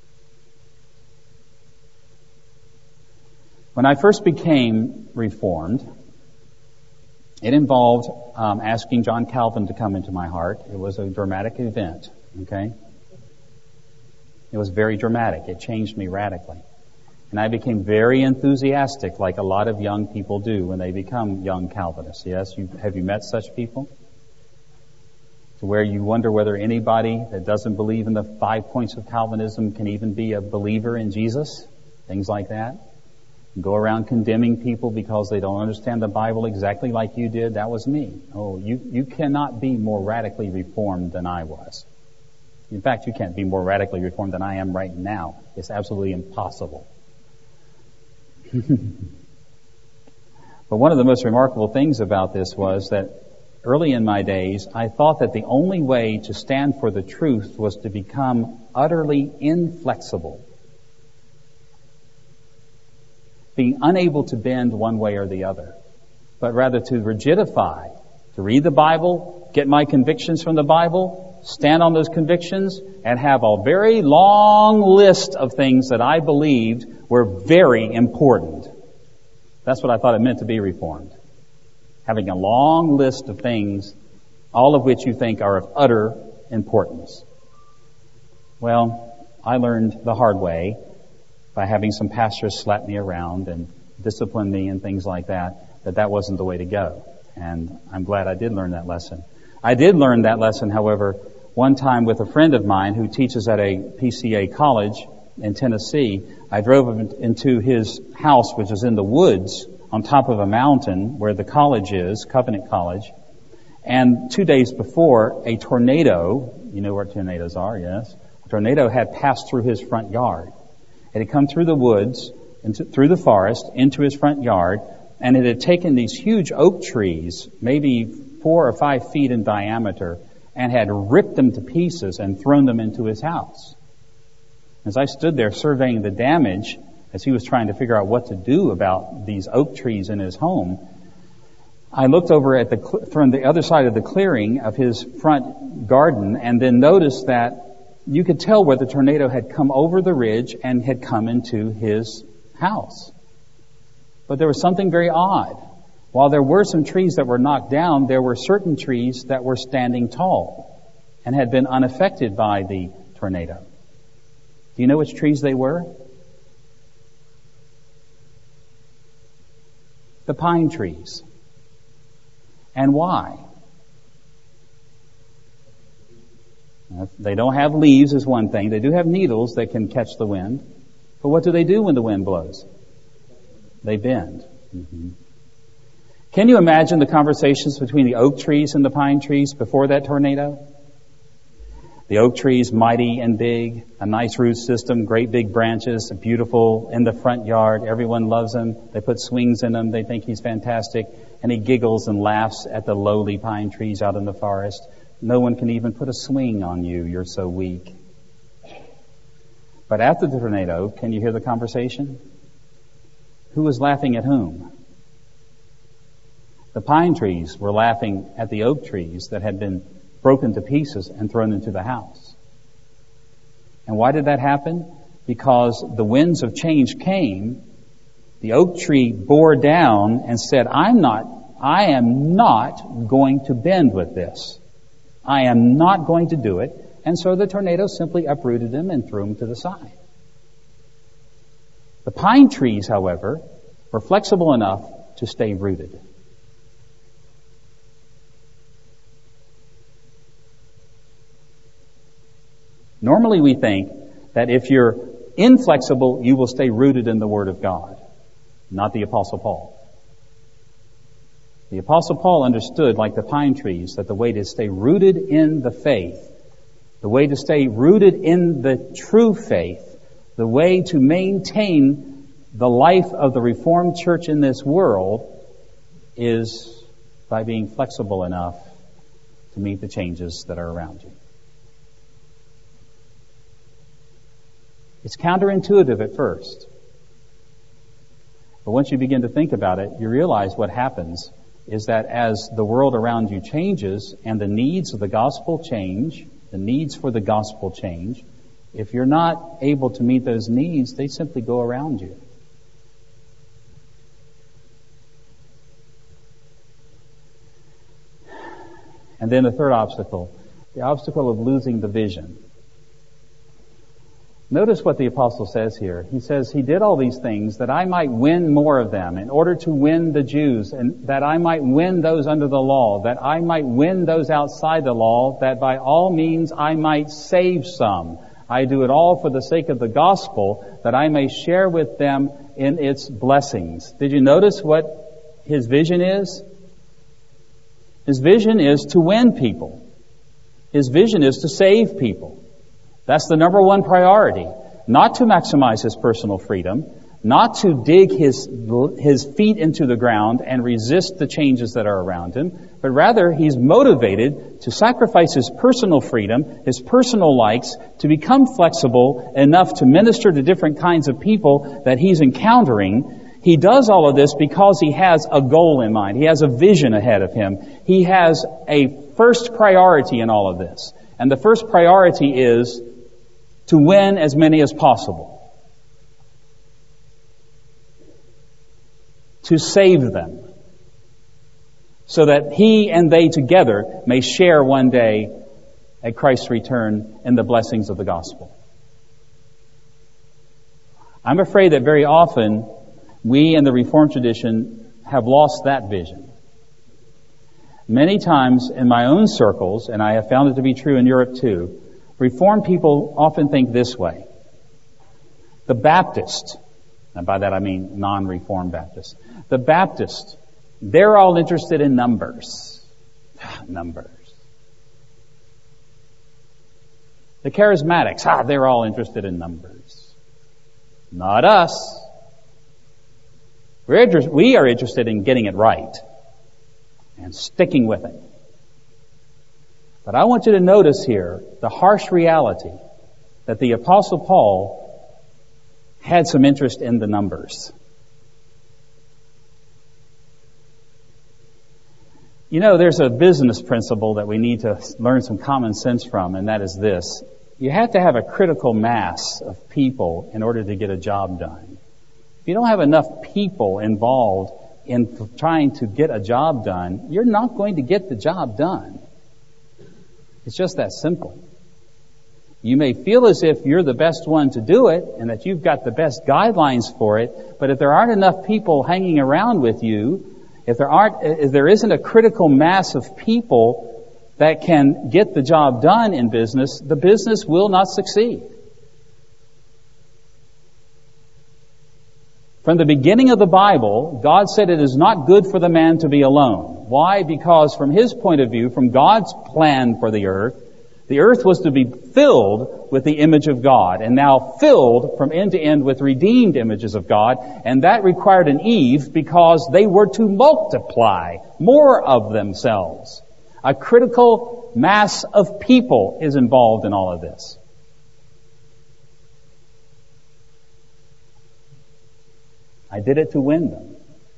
When I first became Reformed, it involved um, asking John Calvin to come into my heart. It was a dramatic event, okay? It was very dramatic. It changed me radically. And I became very enthusiastic, like a lot of young people do when they become young Calvinists. Yes? You, have you met such people? To where you wonder whether anybody that doesn't believe in the five points of Calvinism can even be a believer in Jesus? Things like that. Go around condemning people because they don't understand the Bible exactly like you did. That was me. Oh, you, you cannot be more radically reformed than I was. In fact, you can't be more radically reformed than I am right now. It's absolutely impossible. But one of the most remarkable things about this was that early in my days, I thought that the only way to stand for the truth was to become utterly inflexible. Being unable to bend one way or the other, but rather to rigidify, to read the Bible, get my convictions from the Bible, stand on those convictions, and have a very long list of things that I believed were very important. That's what I thought it meant to be Reformed. Having a long list of things, all of which you think are of utter importance. Well, I learned the hard way by having some pastors slap me around and discipline me and things like that, that that wasn't the way to go. And I'm glad I did learn that lesson. I did learn that lesson, however, one time with a friend of mine who teaches at a P C A college in Tennessee. I drove him into his house, which is in the woods on top of a mountain where the college is, Covenant College. And two days before, a tornado, you know where tornadoes are, yes? A tornado had passed through his front yard. It had come through the woods, into, through the forest, into his front yard, and it had taken these huge oak trees, maybe four or five feet in diameter, and had ripped them to pieces and thrown them into his house. As I stood there surveying the damage, as he was trying to figure out what to do about these oak trees in his home, I looked over at the from the other side of the clearing of his front garden and then noticed that you could tell where the tornado had come over the ridge and had come into his house. But there was something very odd. While there were some trees that were knocked down, there were certain trees that were standing tall and had been unaffected by the tornado. Do you know which trees they were? The pine trees. And why? They don't have leaves is one thing. They do have needles that can catch the wind. But what do they do when the wind blows? They bend. Mm-hmm. Can you imagine the conversations between the oak trees and the pine trees before that tornado? The oak trees, mighty and big, a nice root system, great big branches, beautiful in the front yard. Everyone loves him. They put swings in him. They think he's fantastic. And he giggles and laughs at the lowly pine trees out in the forest. No one can even put a swing on you. You're so weak. But after the tornado, can you hear the conversation? Who was laughing at whom? The pine trees were laughing at the oak trees that had been broken to pieces and thrown into the house. And why did that happen? Because the winds of change came. The oak tree bore down and said, I'm not, I am not going to bend with this. I am not going to do it. And so the tornado simply uprooted him and threw him to the side. The pine trees, however, were flexible enough to stay rooted. Normally we think that if you're inflexible, you will stay rooted in the Word of God. Not the Apostle Paul. The Apostle Paul understood, like the pine trees, that the way to stay rooted in the faith, the way to stay rooted in the true faith, the way to maintain the life of the Reformed Church in this world is by being flexible enough to meet the changes that are around you. It's counterintuitive at first. But once you begin to think about it, you realize what happens is that as the world around you changes and the needs of the gospel change, the needs for the gospel change, if you're not able to meet those needs, they simply go around you. And then the third obstacle, the obstacle of losing the vision. Notice what the apostle says here. He says, he did all these things that I might win more of them in order to win the Jews, and that I might win those under the law, that I might win those outside the law, that by all means I might save some. I do it all for the sake of the gospel, that I may share with them in its blessings. Did you notice what his vision is? His vision is to win people. His vision is to save people. That's the number one priority. Not to maximize his personal freedom, not to dig his his feet into the ground and resist the changes that are around him, but rather he's motivated to sacrifice his personal freedom, his personal likes, to become flexible enough to minister to different kinds of people that he's encountering. He does all of this because he has a goal in mind. He has a vision ahead of him. He has a first priority in all of this. And the first priority is to win as many as possible. To save them. So that he and they together may share one day at Christ's return in the blessings of the gospel. I'm afraid that very often we in the Reformed tradition have lost that vision. Many times in my own circles, and I have found it to be true in Europe too, Reformed people often think this way. The Baptist, and by that I mean non-Reformed Baptist, the Baptist, they're all interested in numbers. Numbers. The Charismatics, ah, they're all interested in numbers. Not us. We're inter- we are interested in getting it right and sticking with it. But I want you to notice here the harsh reality that the Apostle Paul had some interest in the numbers. You know, there's a business principle that we need to learn some common sense from, and that is this. You have to have a critical mass of people in order to get a job done. If you don't have enough people involved in trying to get a job done, you're not going to get the job done. It's just that simple. You may feel as if you're the best one to do it and that you've got the best guidelines for it, but if there aren't enough people hanging around with you, if there aren't, if there isn't a critical mass of people that can get the job done in business, the business will not succeed. From the beginning of the Bible, God said it is not good for the man to be alone. Why? Because from His point of view, from God's plan for the earth, the earth was to be filled with the image of God, and now filled from end to end with redeemed images of God, and that required an Eve because they were to multiply more of themselves. A critical mass of people is involved in all of this. I did it to win them.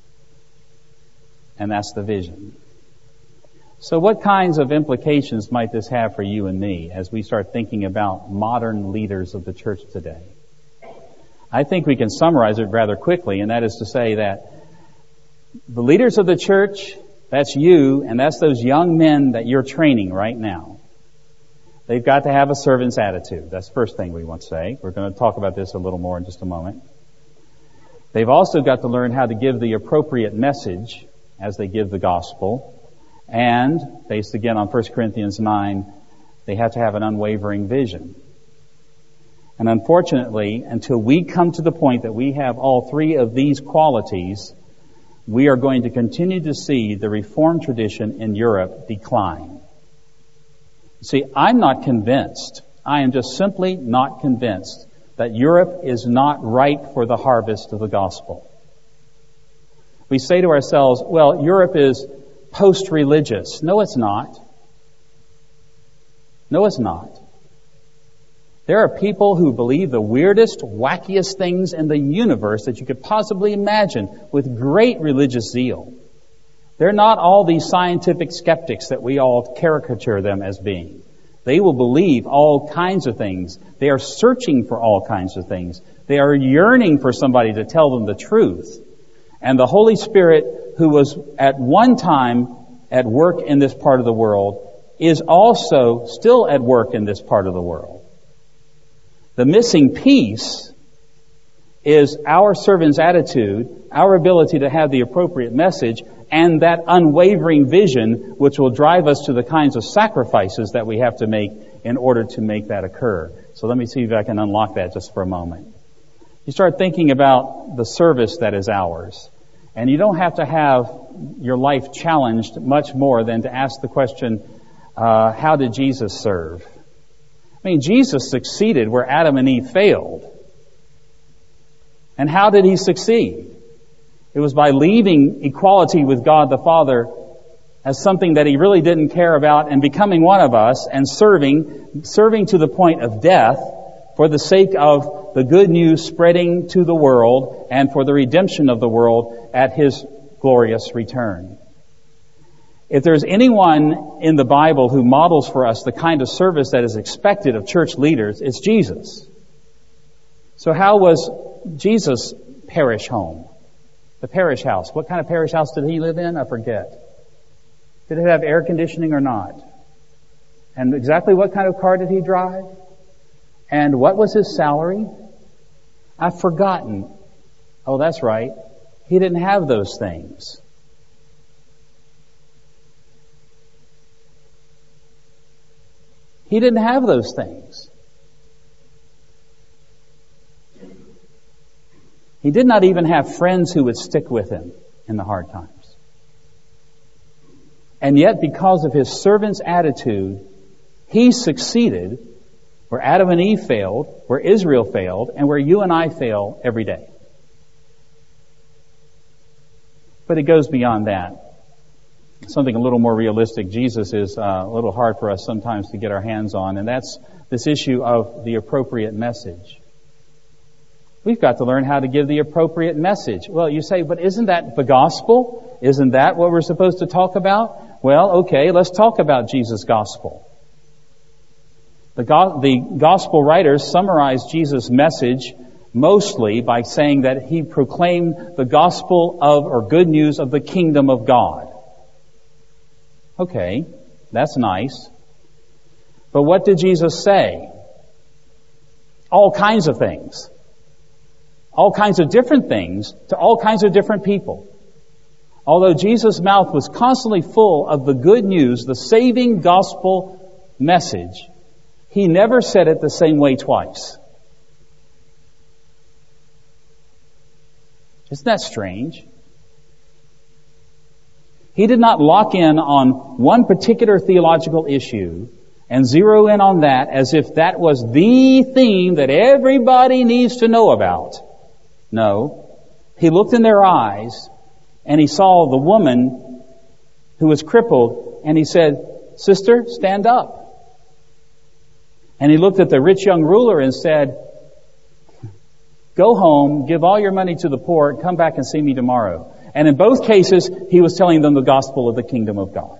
And that's the vision. So what kinds of implications might this have for you and me as we start thinking about modern leaders of the church today? I think we can summarize it rather quickly, and that is to say that the leaders of the church, that's you, and that's those young men that you're training right now. They've got to have a servant's attitude. That's the first thing we want to say. We're going to talk about this a little more in just a moment. They've also got to learn how to give the appropriate message as they give the gospel. And, based again on First Corinthians nine, they have to have an unwavering vision. And unfortunately, until we come to the point that we have all three of these qualities, we are going to continue to see the Reformed tradition in Europe decline. See, I'm not convinced. I am just simply not convinced that Europe is not ripe for the harvest of the gospel. We say to ourselves, well, Europe is post-religious. No, it's not. No, it's not. There are people who believe the weirdest, wackiest things in the universe that you could possibly imagine with great religious zeal. They're not all these scientific skeptics that we all caricature them as being. They will believe all kinds of things. They are searching for all kinds of things. They are yearning for somebody to tell them the truth. And the Holy Spirit, who was at one time at work in this part of the world, is also still at work in this part of the world. The missing piece is our servant's attitude, our ability to have the appropriate message, and that unwavering vision which will drive us to the kinds of sacrifices that we have to make in order to make that occur. So let me see if I can unlock that just for a moment. You start thinking about the service that is ours. And you don't have to have your life challenged much more than to ask the question, uh, how did Jesus serve? I mean, Jesus succeeded where Adam and Eve failed. And how did he succeed? It was by leaving equality with God the Father as something that he really didn't care about and becoming one of us and serving, serving to the point of death for the sake of the good news spreading to the world and for the redemption of the world at his glorious return. If there's anyone in the Bible who models for us the kind of service that is expected of church leaders, it's Jesus. So how was Jesus' parish home? The parish house. What kind of parish house did he live in? I forget. Did it have air conditioning or not? And exactly what kind of car did he drive? And what was his salary? I've forgotten. Oh, that's right. He didn't have those things. He didn't have those things. He did not even have friends who would stick with him in the hard times. And yet, because of his servant's attitude, he succeeded where Adam and Eve failed, where Israel failed, and where you and I fail every day. But it goes beyond that. Something a little more realistic. Jesus is uh, a little hard for us sometimes to get our hands on, and that's this issue of the appropriate message. We've got to learn how to give the appropriate message. Well, you say, but isn't that the gospel? Isn't that what we're supposed to talk about? Well, okay, let's talk about Jesus' gospel. The, go- the gospel writers summarize Jesus' message mostly by saying that he proclaimed the gospel of, or good news of the kingdom of God. Okay, that's nice. But what did Jesus say? All kinds of things. All kinds of different things to all kinds of different people. Although Jesus' mouth was constantly full of the good news, the saving gospel message, he never said it the same way twice. Isn't that strange? He did not lock in on one particular theological issue and zero in on that as if that was the theme that everybody needs to know about. No. He looked in their eyes and he saw the woman who was crippled and he said, "Sister, stand up." And he looked at the rich young ruler and said, "Go home, give all your money to the poor, and come back and see me tomorrow." And in both cases, he was telling them the gospel of the kingdom of God.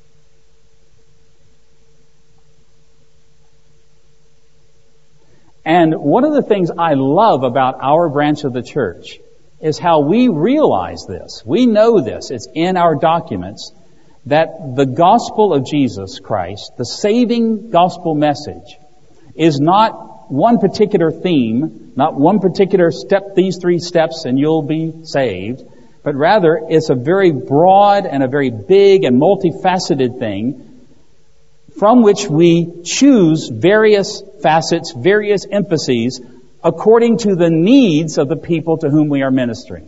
And one of the things I love about our branch of the church is how we realize this. We know this. It's in our documents that the gospel of Jesus Christ, the saving gospel message, is not one particular theme, not one particular step, these three steps and you'll be saved, but rather it's a very broad and a very big and multifaceted thing from which we choose various facets, various emphases, according to the needs of the people to whom we are ministering.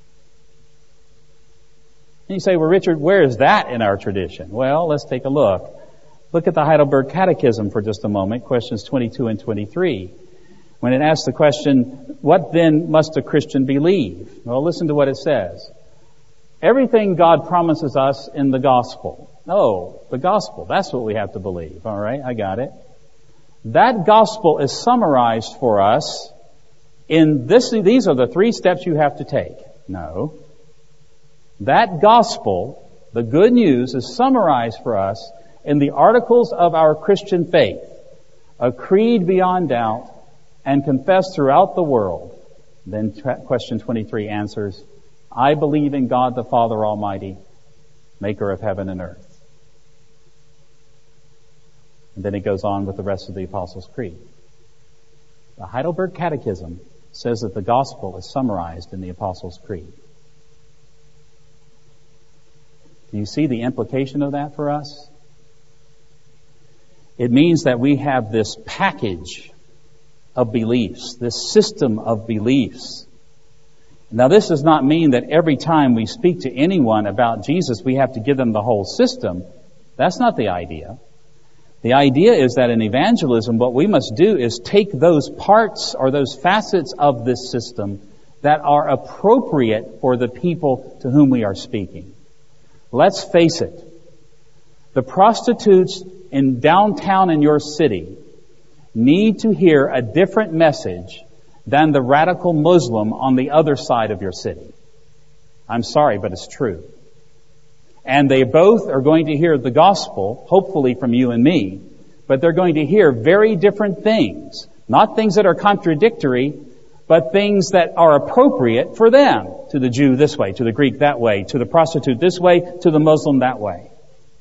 And you say, well, Richard, where is that in our tradition? Well, let's take a look. Look at the Heidelberg Catechism for just a moment, questions twenty-two and twenty-three. When it asks the question, what then must a Christian believe? Well, listen to what it says. Everything God promises us in the gospel. Oh, the gospel. That's what we have to believe. All right, I got it. That gospel is summarized for us in this. These are the three steps you have to take. No. That gospel, the good news, is summarized for us in the articles of our Christian faith, a creed beyond doubt and confessed throughout the world. Then question twenty-three answers, I believe in God the Father Almighty, maker of heaven and earth. And then it goes on with the rest of the Apostles' Creed. The Heidelberg Catechism says that the gospel is summarized in the Apostles' Creed. Do you see the implication of that for us? It means that we have this package of beliefs, this system of beliefs. Now, this does not mean that every time we speak to anyone about Jesus, we have to give them the whole system. That's not the idea. The idea is that in evangelism, what we must do is take those parts or those facets of this system that are appropriate for the people to whom we are speaking. Let's face it. The prostitutes in downtown in your city need to hear a different message than the radical Muslim on the other side of your city. I'm sorry, but it's true. And they both are going to hear the gospel, hopefully from you and me, but they're going to hear very different things. Not things that are contradictory, but things that are appropriate for them. To the Jew this way, to the Greek that way, to the prostitute this way, to the Muslim that way.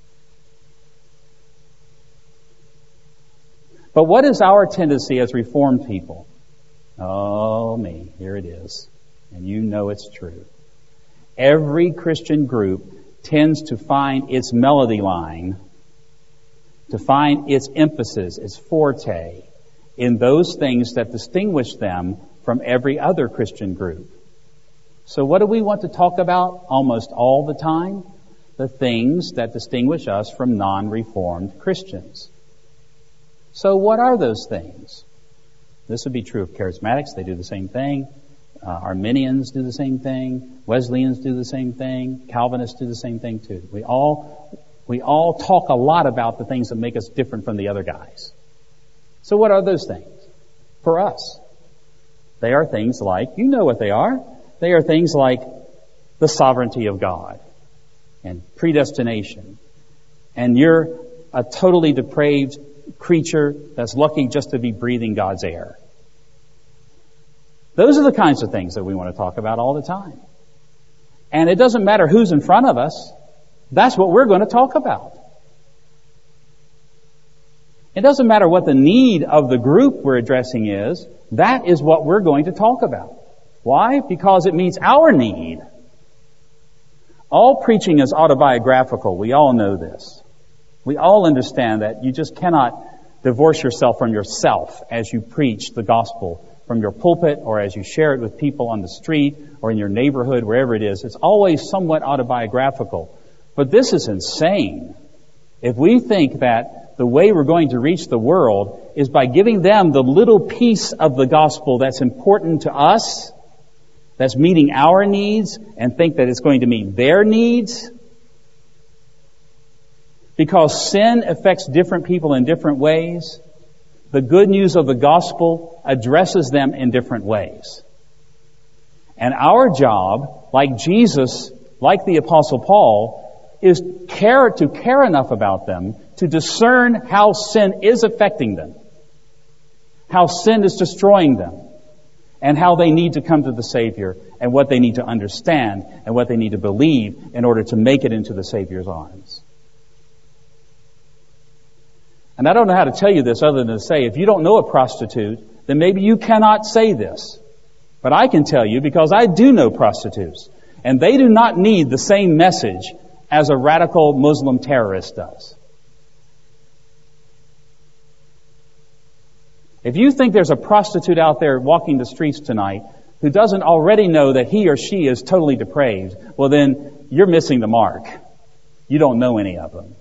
But what is our tendency as Reformed people? Oh, me, here it is. And you know it's true. Every Christian group tends to find its melody line, to find its emphasis, its forte, in those things that distinguish them from every other Christian group. So what do we want to talk about almost all the time? The things that distinguish us from non-Reformed Christians. So what are those things? This would be true of Charismatics. They do the same thing. Uh, Arminians do the same thing. Wesleyans do the same thing. Calvinists do the same thing too. We all, we all talk a lot about the things that make us different from the other guys. So what are those things for us? They are things like, you know what they are. They are things like the sovereignty of God and predestination. And you're a totally depraved creature that's lucky just to be breathing God's air. Those are the kinds of things that we want to talk about all the time. And it doesn't matter who's in front of us. That's what we're going to talk about. It doesn't matter what the need of the group we're addressing is. That is what we're going to talk about. Why? Because it meets our need. All preaching is autobiographical. We all know this. We all understand that you just cannot divorce yourself from yourself as you preach the gospel from your pulpit or as you share it with people on the street or in your neighborhood, wherever it is. It's always somewhat autobiographical. But this is insane. If we think that the way we're going to reach the world is by giving them the little piece of the gospel that's important to us, that's meeting our needs, and think that it's going to meet their needs, because sin affects different people in different ways, the good news of the gospel addresses them in different ways. And our job, like Jesus, like the Apostle Paul, is care to care enough about them to discern how sin is affecting them, how sin is destroying them, and how they need to come to the Savior, and what they need to understand, and what they need to believe in order to make it into the Savior's arms. And I don't know how to tell you this other than to say, if you don't know a prostitute, then maybe you cannot say this. But I can tell you because I do know prostitutes. And they do not need the same message as a radical Muslim terrorist does. If you think there's a prostitute out there walking the streets tonight who doesn't already know that he or she is totally depraved, well then, you're missing the mark. You don't know any of them.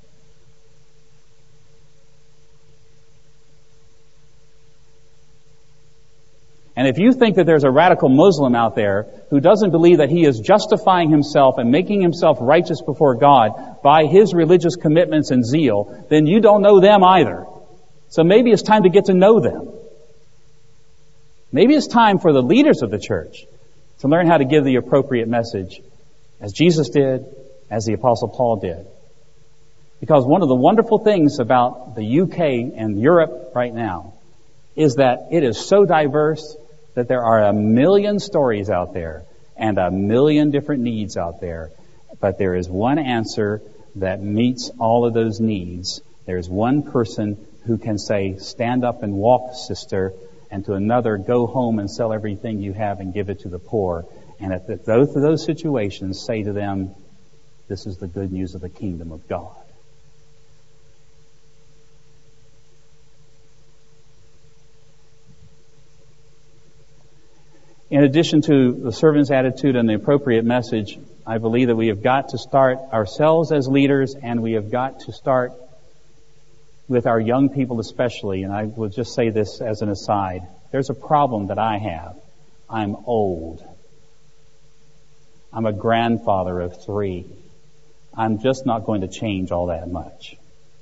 And if you think that there's a radical Muslim out there who doesn't believe that he is justifying himself and making himself righteous before God by his religious commitments and zeal, then you don't know them either. So maybe it's time to get to know them. Maybe it's time for the leaders of the church to learn how to give the appropriate message, as Jesus did, as the Apostle Paul did. Because one of the wonderful things about the U K and Europe right now is that it is so diverse that there are a million stories out there and a million different needs out there. But there is one answer that meets all of those needs. There's one person who can say, stand up and walk, sister, and to another, go home and sell everything you have and give it to the poor. And at the, both of those situations, say to them, this is the good news of the kingdom of God. In addition to the servant's attitude and the appropriate message, I believe that we have got to start ourselves as leaders, and we have got to start with our young people especially. And I will just say this as an aside. There's a problem that I have. I'm old. I'm a grandfather of three. I'm just not going to change all that much.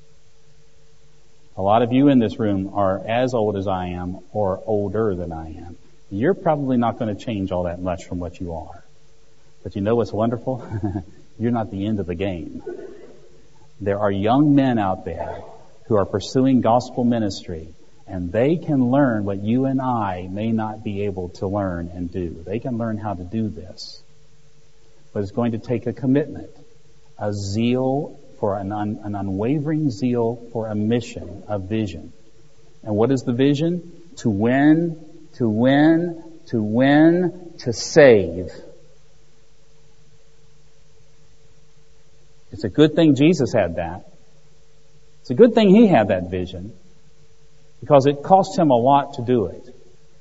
A lot of you in this room are as old as I am or older than I am. You're probably not going to change all that much from what you are. But you know what's wonderful? You're not the end of the game. There are young men out there who are pursuing gospel ministry, and they can learn what you and I may not be able to learn and do. They can learn how to do this. But it's going to take a commitment, a zeal for an, un, an unwavering zeal for a mission, a vision. And what is the vision? To win, to win, to win, to save. It's a good thing Jesus had that. It's a good thing he had that vision, because it cost him a lot to do it.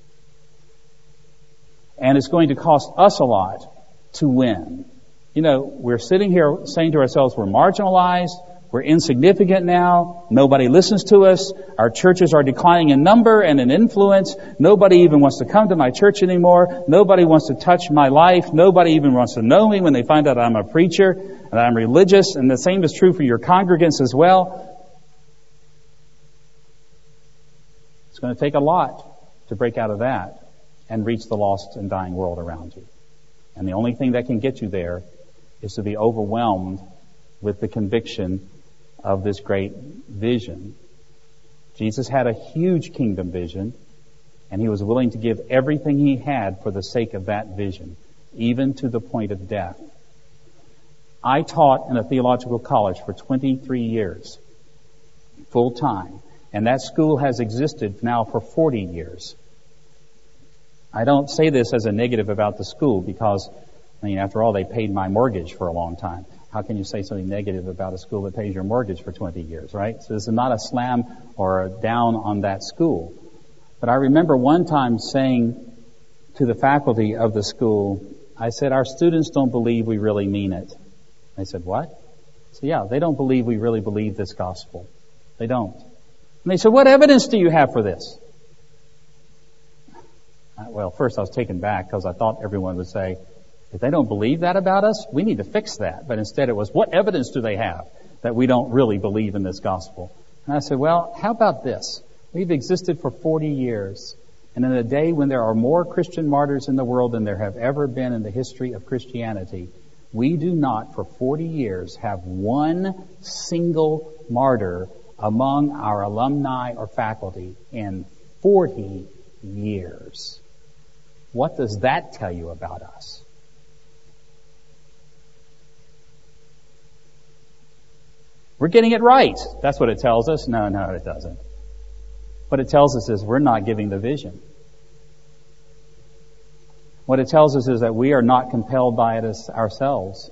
And it's going to cost us a lot to win. You know, we're sitting here saying to ourselves, we're marginalized, we're insignificant now, nobody listens to us, our churches are declining in number and in influence, nobody even wants to come to my church anymore, nobody wants to touch my life, nobody even wants to know me when they find out I'm a preacher and I'm religious, and the same is true for your congregants as well. It's going to take a lot to break out of that and reach the lost and dying world around you. And the only thing that can get you there is to be overwhelmed with the conviction of this great vision. Jesus had a huge kingdom vision, and he was willing to give everything he had for the sake of that vision, even to the point of death. I taught in a theological college for twenty-three years, full time. And that school has existed now for forty years. I don't say this as a negative about the school because, I mean, after all, they paid my mortgage for a long time. How can you say something negative about a school that pays your mortgage for twenty years, right? So this is not a slam or a down on that school. But I remember one time saying to the faculty of the school, I said, our students don't believe we really mean it. They said, what? I said, yeah, they don't believe we really believe this gospel. They don't. And they said, what evidence do you have for this? Well, first I was taken back because I thought everyone would say, if they don't believe that about us, we need to fix that. But instead it was, what evidence do they have that we don't really believe in this gospel? And I said, well, how about this? We've existed for forty years. And in a day when there are more Christian martyrs in the world than there have ever been in the history of Christianity, we do not for forty years have one single martyr among our alumni or faculty in forty years. What does that tell you about us? We're getting it right. That's what it tells us. No, no, it doesn't. What it tells us is we're not giving the vision. What it tells us is that we are not compelled by it as ourselves.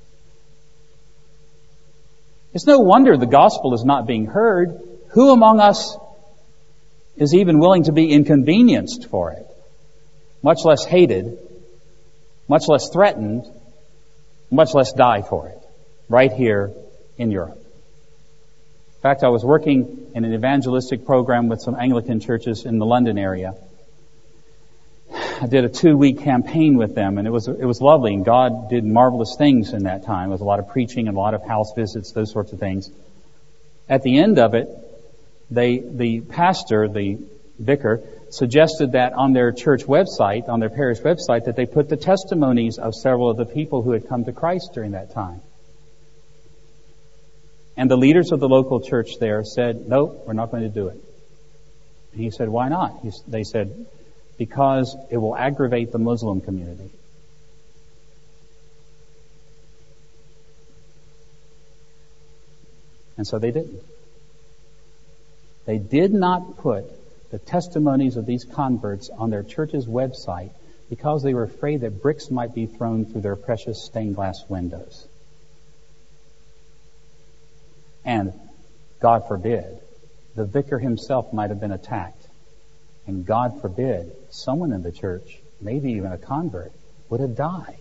It's no wonder the gospel is not being heard. Who among us is even willing to be inconvenienced for it? Much less hated, much less threatened, much less die for it. Right here in Europe. In fact, I was working in an evangelistic program with some Anglican churches in the London area. I did a two-week campaign with them, and it was it was lovely, and God did marvelous things in that time. There was a lot of preaching and a lot of house visits, those sorts of things. At the end of it, they, the pastor, the vicar, suggested that on their church website, on their parish website, that they put the testimonies of several of the people who had come to Christ during that time. And the leaders of the local church there said, nope, we're not going to do it. And he said, why not? He, they said, because it will aggravate the Muslim community. And so they didn't. They did not put the testimonies of these converts on their church's website because they were afraid that bricks might be thrown through their precious stained glass windows. And, God forbid, the vicar himself might have been attacked. And God forbid, someone in the church, maybe even a convert, would have died.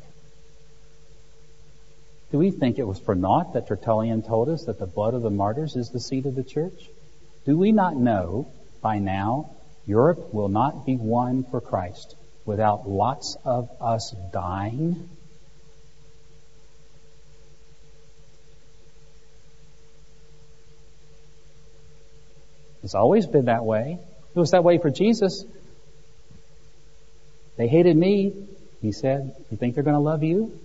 Do we think it was for naught that Tertullian told us that the blood of the martyrs is the seed of the church? Do we not know by now Europe will not be won for Christ without lots of us dying? It's always been that way. It was that way for Jesus. They hated me, he said. You think they're going to love you?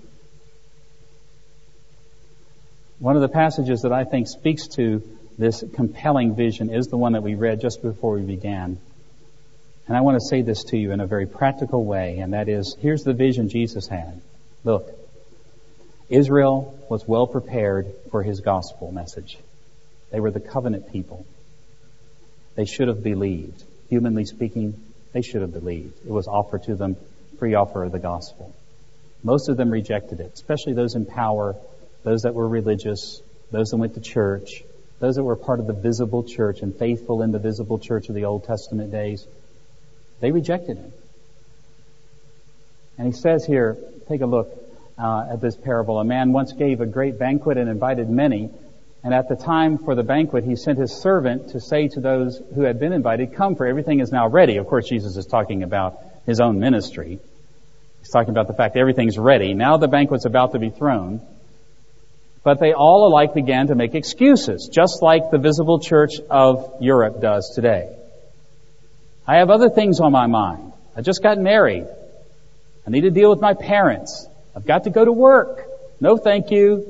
One of the passages that I think speaks to this compelling vision is the one that we read just before we began. And I want to say this to you in a very practical way, and that is, here's the vision Jesus had. Look, Israel was well prepared for his gospel message. They were the covenant people. They should have believed. Humanly speaking, they should have believed. It was offered to them, free offer of the gospel. Most of them rejected it, especially those in power, those that were religious, those that went to church, those that were part of the visible church and faithful in the visible church of the Old Testament days. They rejected him. And he says here, take a look uh, at this parable. A man once gave a great banquet and invited many. And at the time for the banquet, he sent his servant to say to those who had been invited, come, for everything is now ready. Of course, Jesus is talking about his own ministry. He's talking about the fact that everything's ready. Now the banquet's about to be thrown. But they all alike began to make excuses, just like the visible church of Europe does today. I have other things on my mind. I just got married. I need to deal with my parents. I've got to go to work. No, thank you.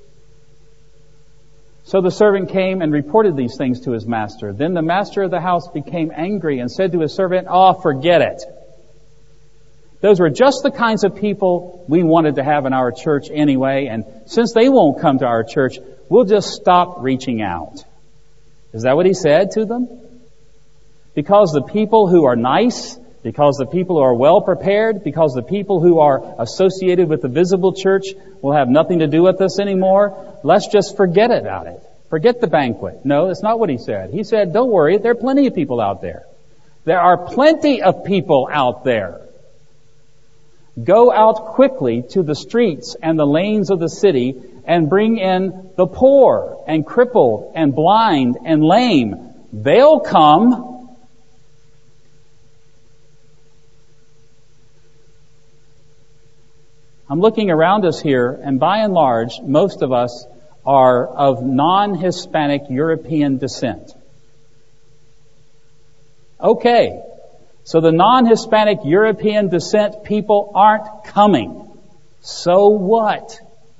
So the servant came and reported these things to his master. Then the master of the house became angry and said to his servant, oh, forget it. Those were just the kinds of people we wanted to have in our church anyway, and since they won't come to our church, we'll just stop reaching out. Is that what he said to them? Because the people who are nice, because the people who are well prepared, because the people who are associated with the visible church will have nothing to do with us anymore, let's just forget about it. Forget the banquet. No, that's not what he said. He said, don't worry, there are plenty of people out there. There are plenty of people out there. Go out quickly to the streets and the lanes of the city and bring in the poor and crippled and blind and lame. They'll come. I'm looking around us here, and by and large, most of us are of non-Hispanic European descent. Okay. So the non-Hispanic European descent people aren't coming. So what?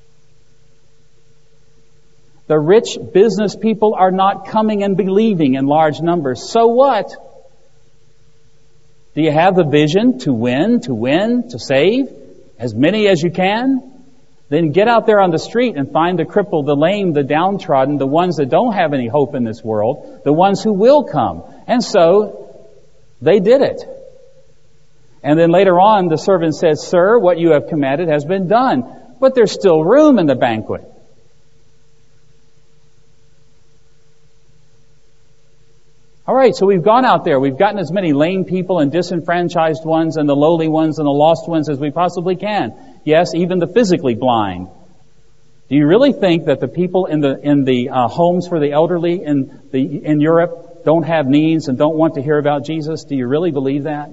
The rich business people are not coming and believing in large numbers. So what? Do you have the vision to win, to win, to save as many as you can? Then get out there on the street and find the crippled, the lame, the downtrodden, the ones that don't have any hope in this world, the ones who will come. And so they did it. And then later on, the servant says, sir, what you have commanded has been done. But there's still room in the banquet. All right, so we've gone out there. We've gotten as many lame people and disenfranchised ones and the lowly ones and the lost ones as we possibly can. Yes, even the physically blind. Do you really think that the people in the in the uh, homes for the elderly in the in Europe don't have needs and don't want to hear about Jesus? Do you really believe that?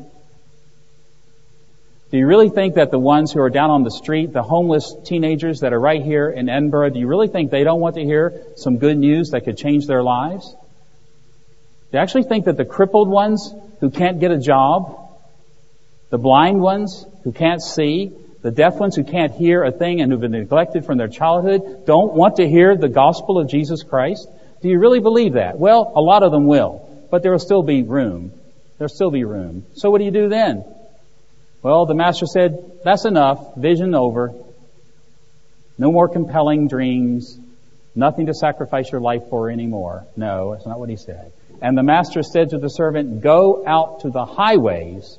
Do you really think that the ones who are down on the street, the homeless teenagers that are right here in Edinburgh, do you really think they don't want to hear some good news that could change their lives? Do you actually think that the crippled ones who can't get a job, the blind ones who can't see, the deaf ones who can't hear a thing and who've been neglected from their childhood don't want to hear the gospel of Jesus Christ? Do you really believe that? Well, a lot of them will, but there will still be room. There'll still be room. So what do you do then? Well, the master said, that's enough. Vision over. No more compelling dreams. Nothing to sacrifice your life for anymore. No, that's not what he said. And the master said to the servant, go out to the highways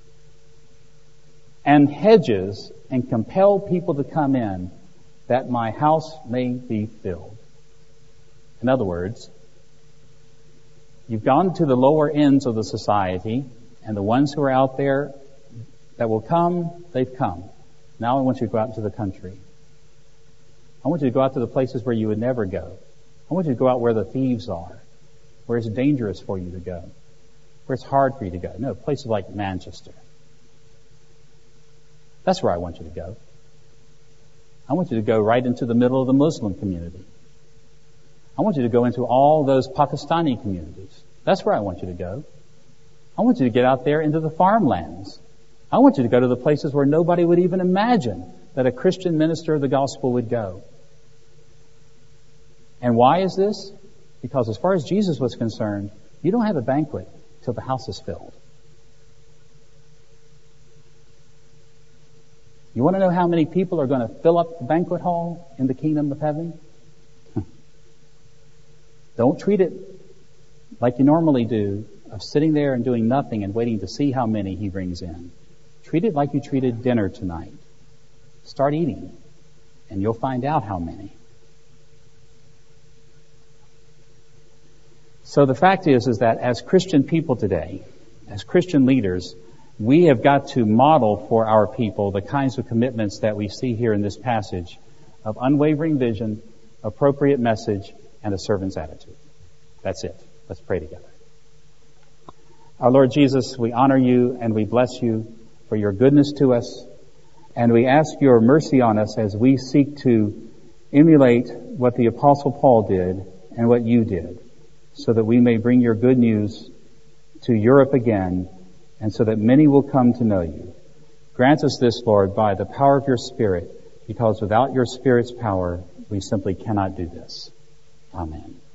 and hedges and compel people to come in that my house may be filled. In other words, you've gone to the lower ends of the society, and the ones who are out there that will come, they've come. Now I want you to go out into the country. I want you to go out to the places where you would never go. I want you to go out where the thieves are, where it's dangerous for you to go, where it's hard for you to go. No, places like Manchester. That's where I want you to go. I want you to go right into the middle of the Muslim community. I want you to go into all those Pakistani communities. That's where I want you to go. I want you to get out there into the farmlands. I want you to go to the places where nobody would even imagine that a Christian minister of the gospel would go. And why is this? Because as far as Jesus was concerned, you don't have a banquet till the house is filled. You want to know how many people are going to fill up the banquet hall in the kingdom of heaven? Don't treat it like you normally do, of sitting there and doing nothing and waiting to see how many he brings in. Treat it like you treated dinner tonight. Start eating, and you'll find out how many. So the fact is, is that as Christian people today, as Christian leaders, we have got to model for our people the kinds of commitments that we see here in this passage of unwavering vision, appropriate message, and a servant's attitude. That's it. Let's pray together. Our Lord Jesus, we honor you and we bless you for your goodness to us, and we ask your mercy on us as we seek to emulate what the Apostle Paul did and what you did, so that we may bring your good news to Europe again, and so that many will come to know you. Grant us this, Lord, by the power of your Spirit, because without your Spirit's power, we simply cannot do this. Amen.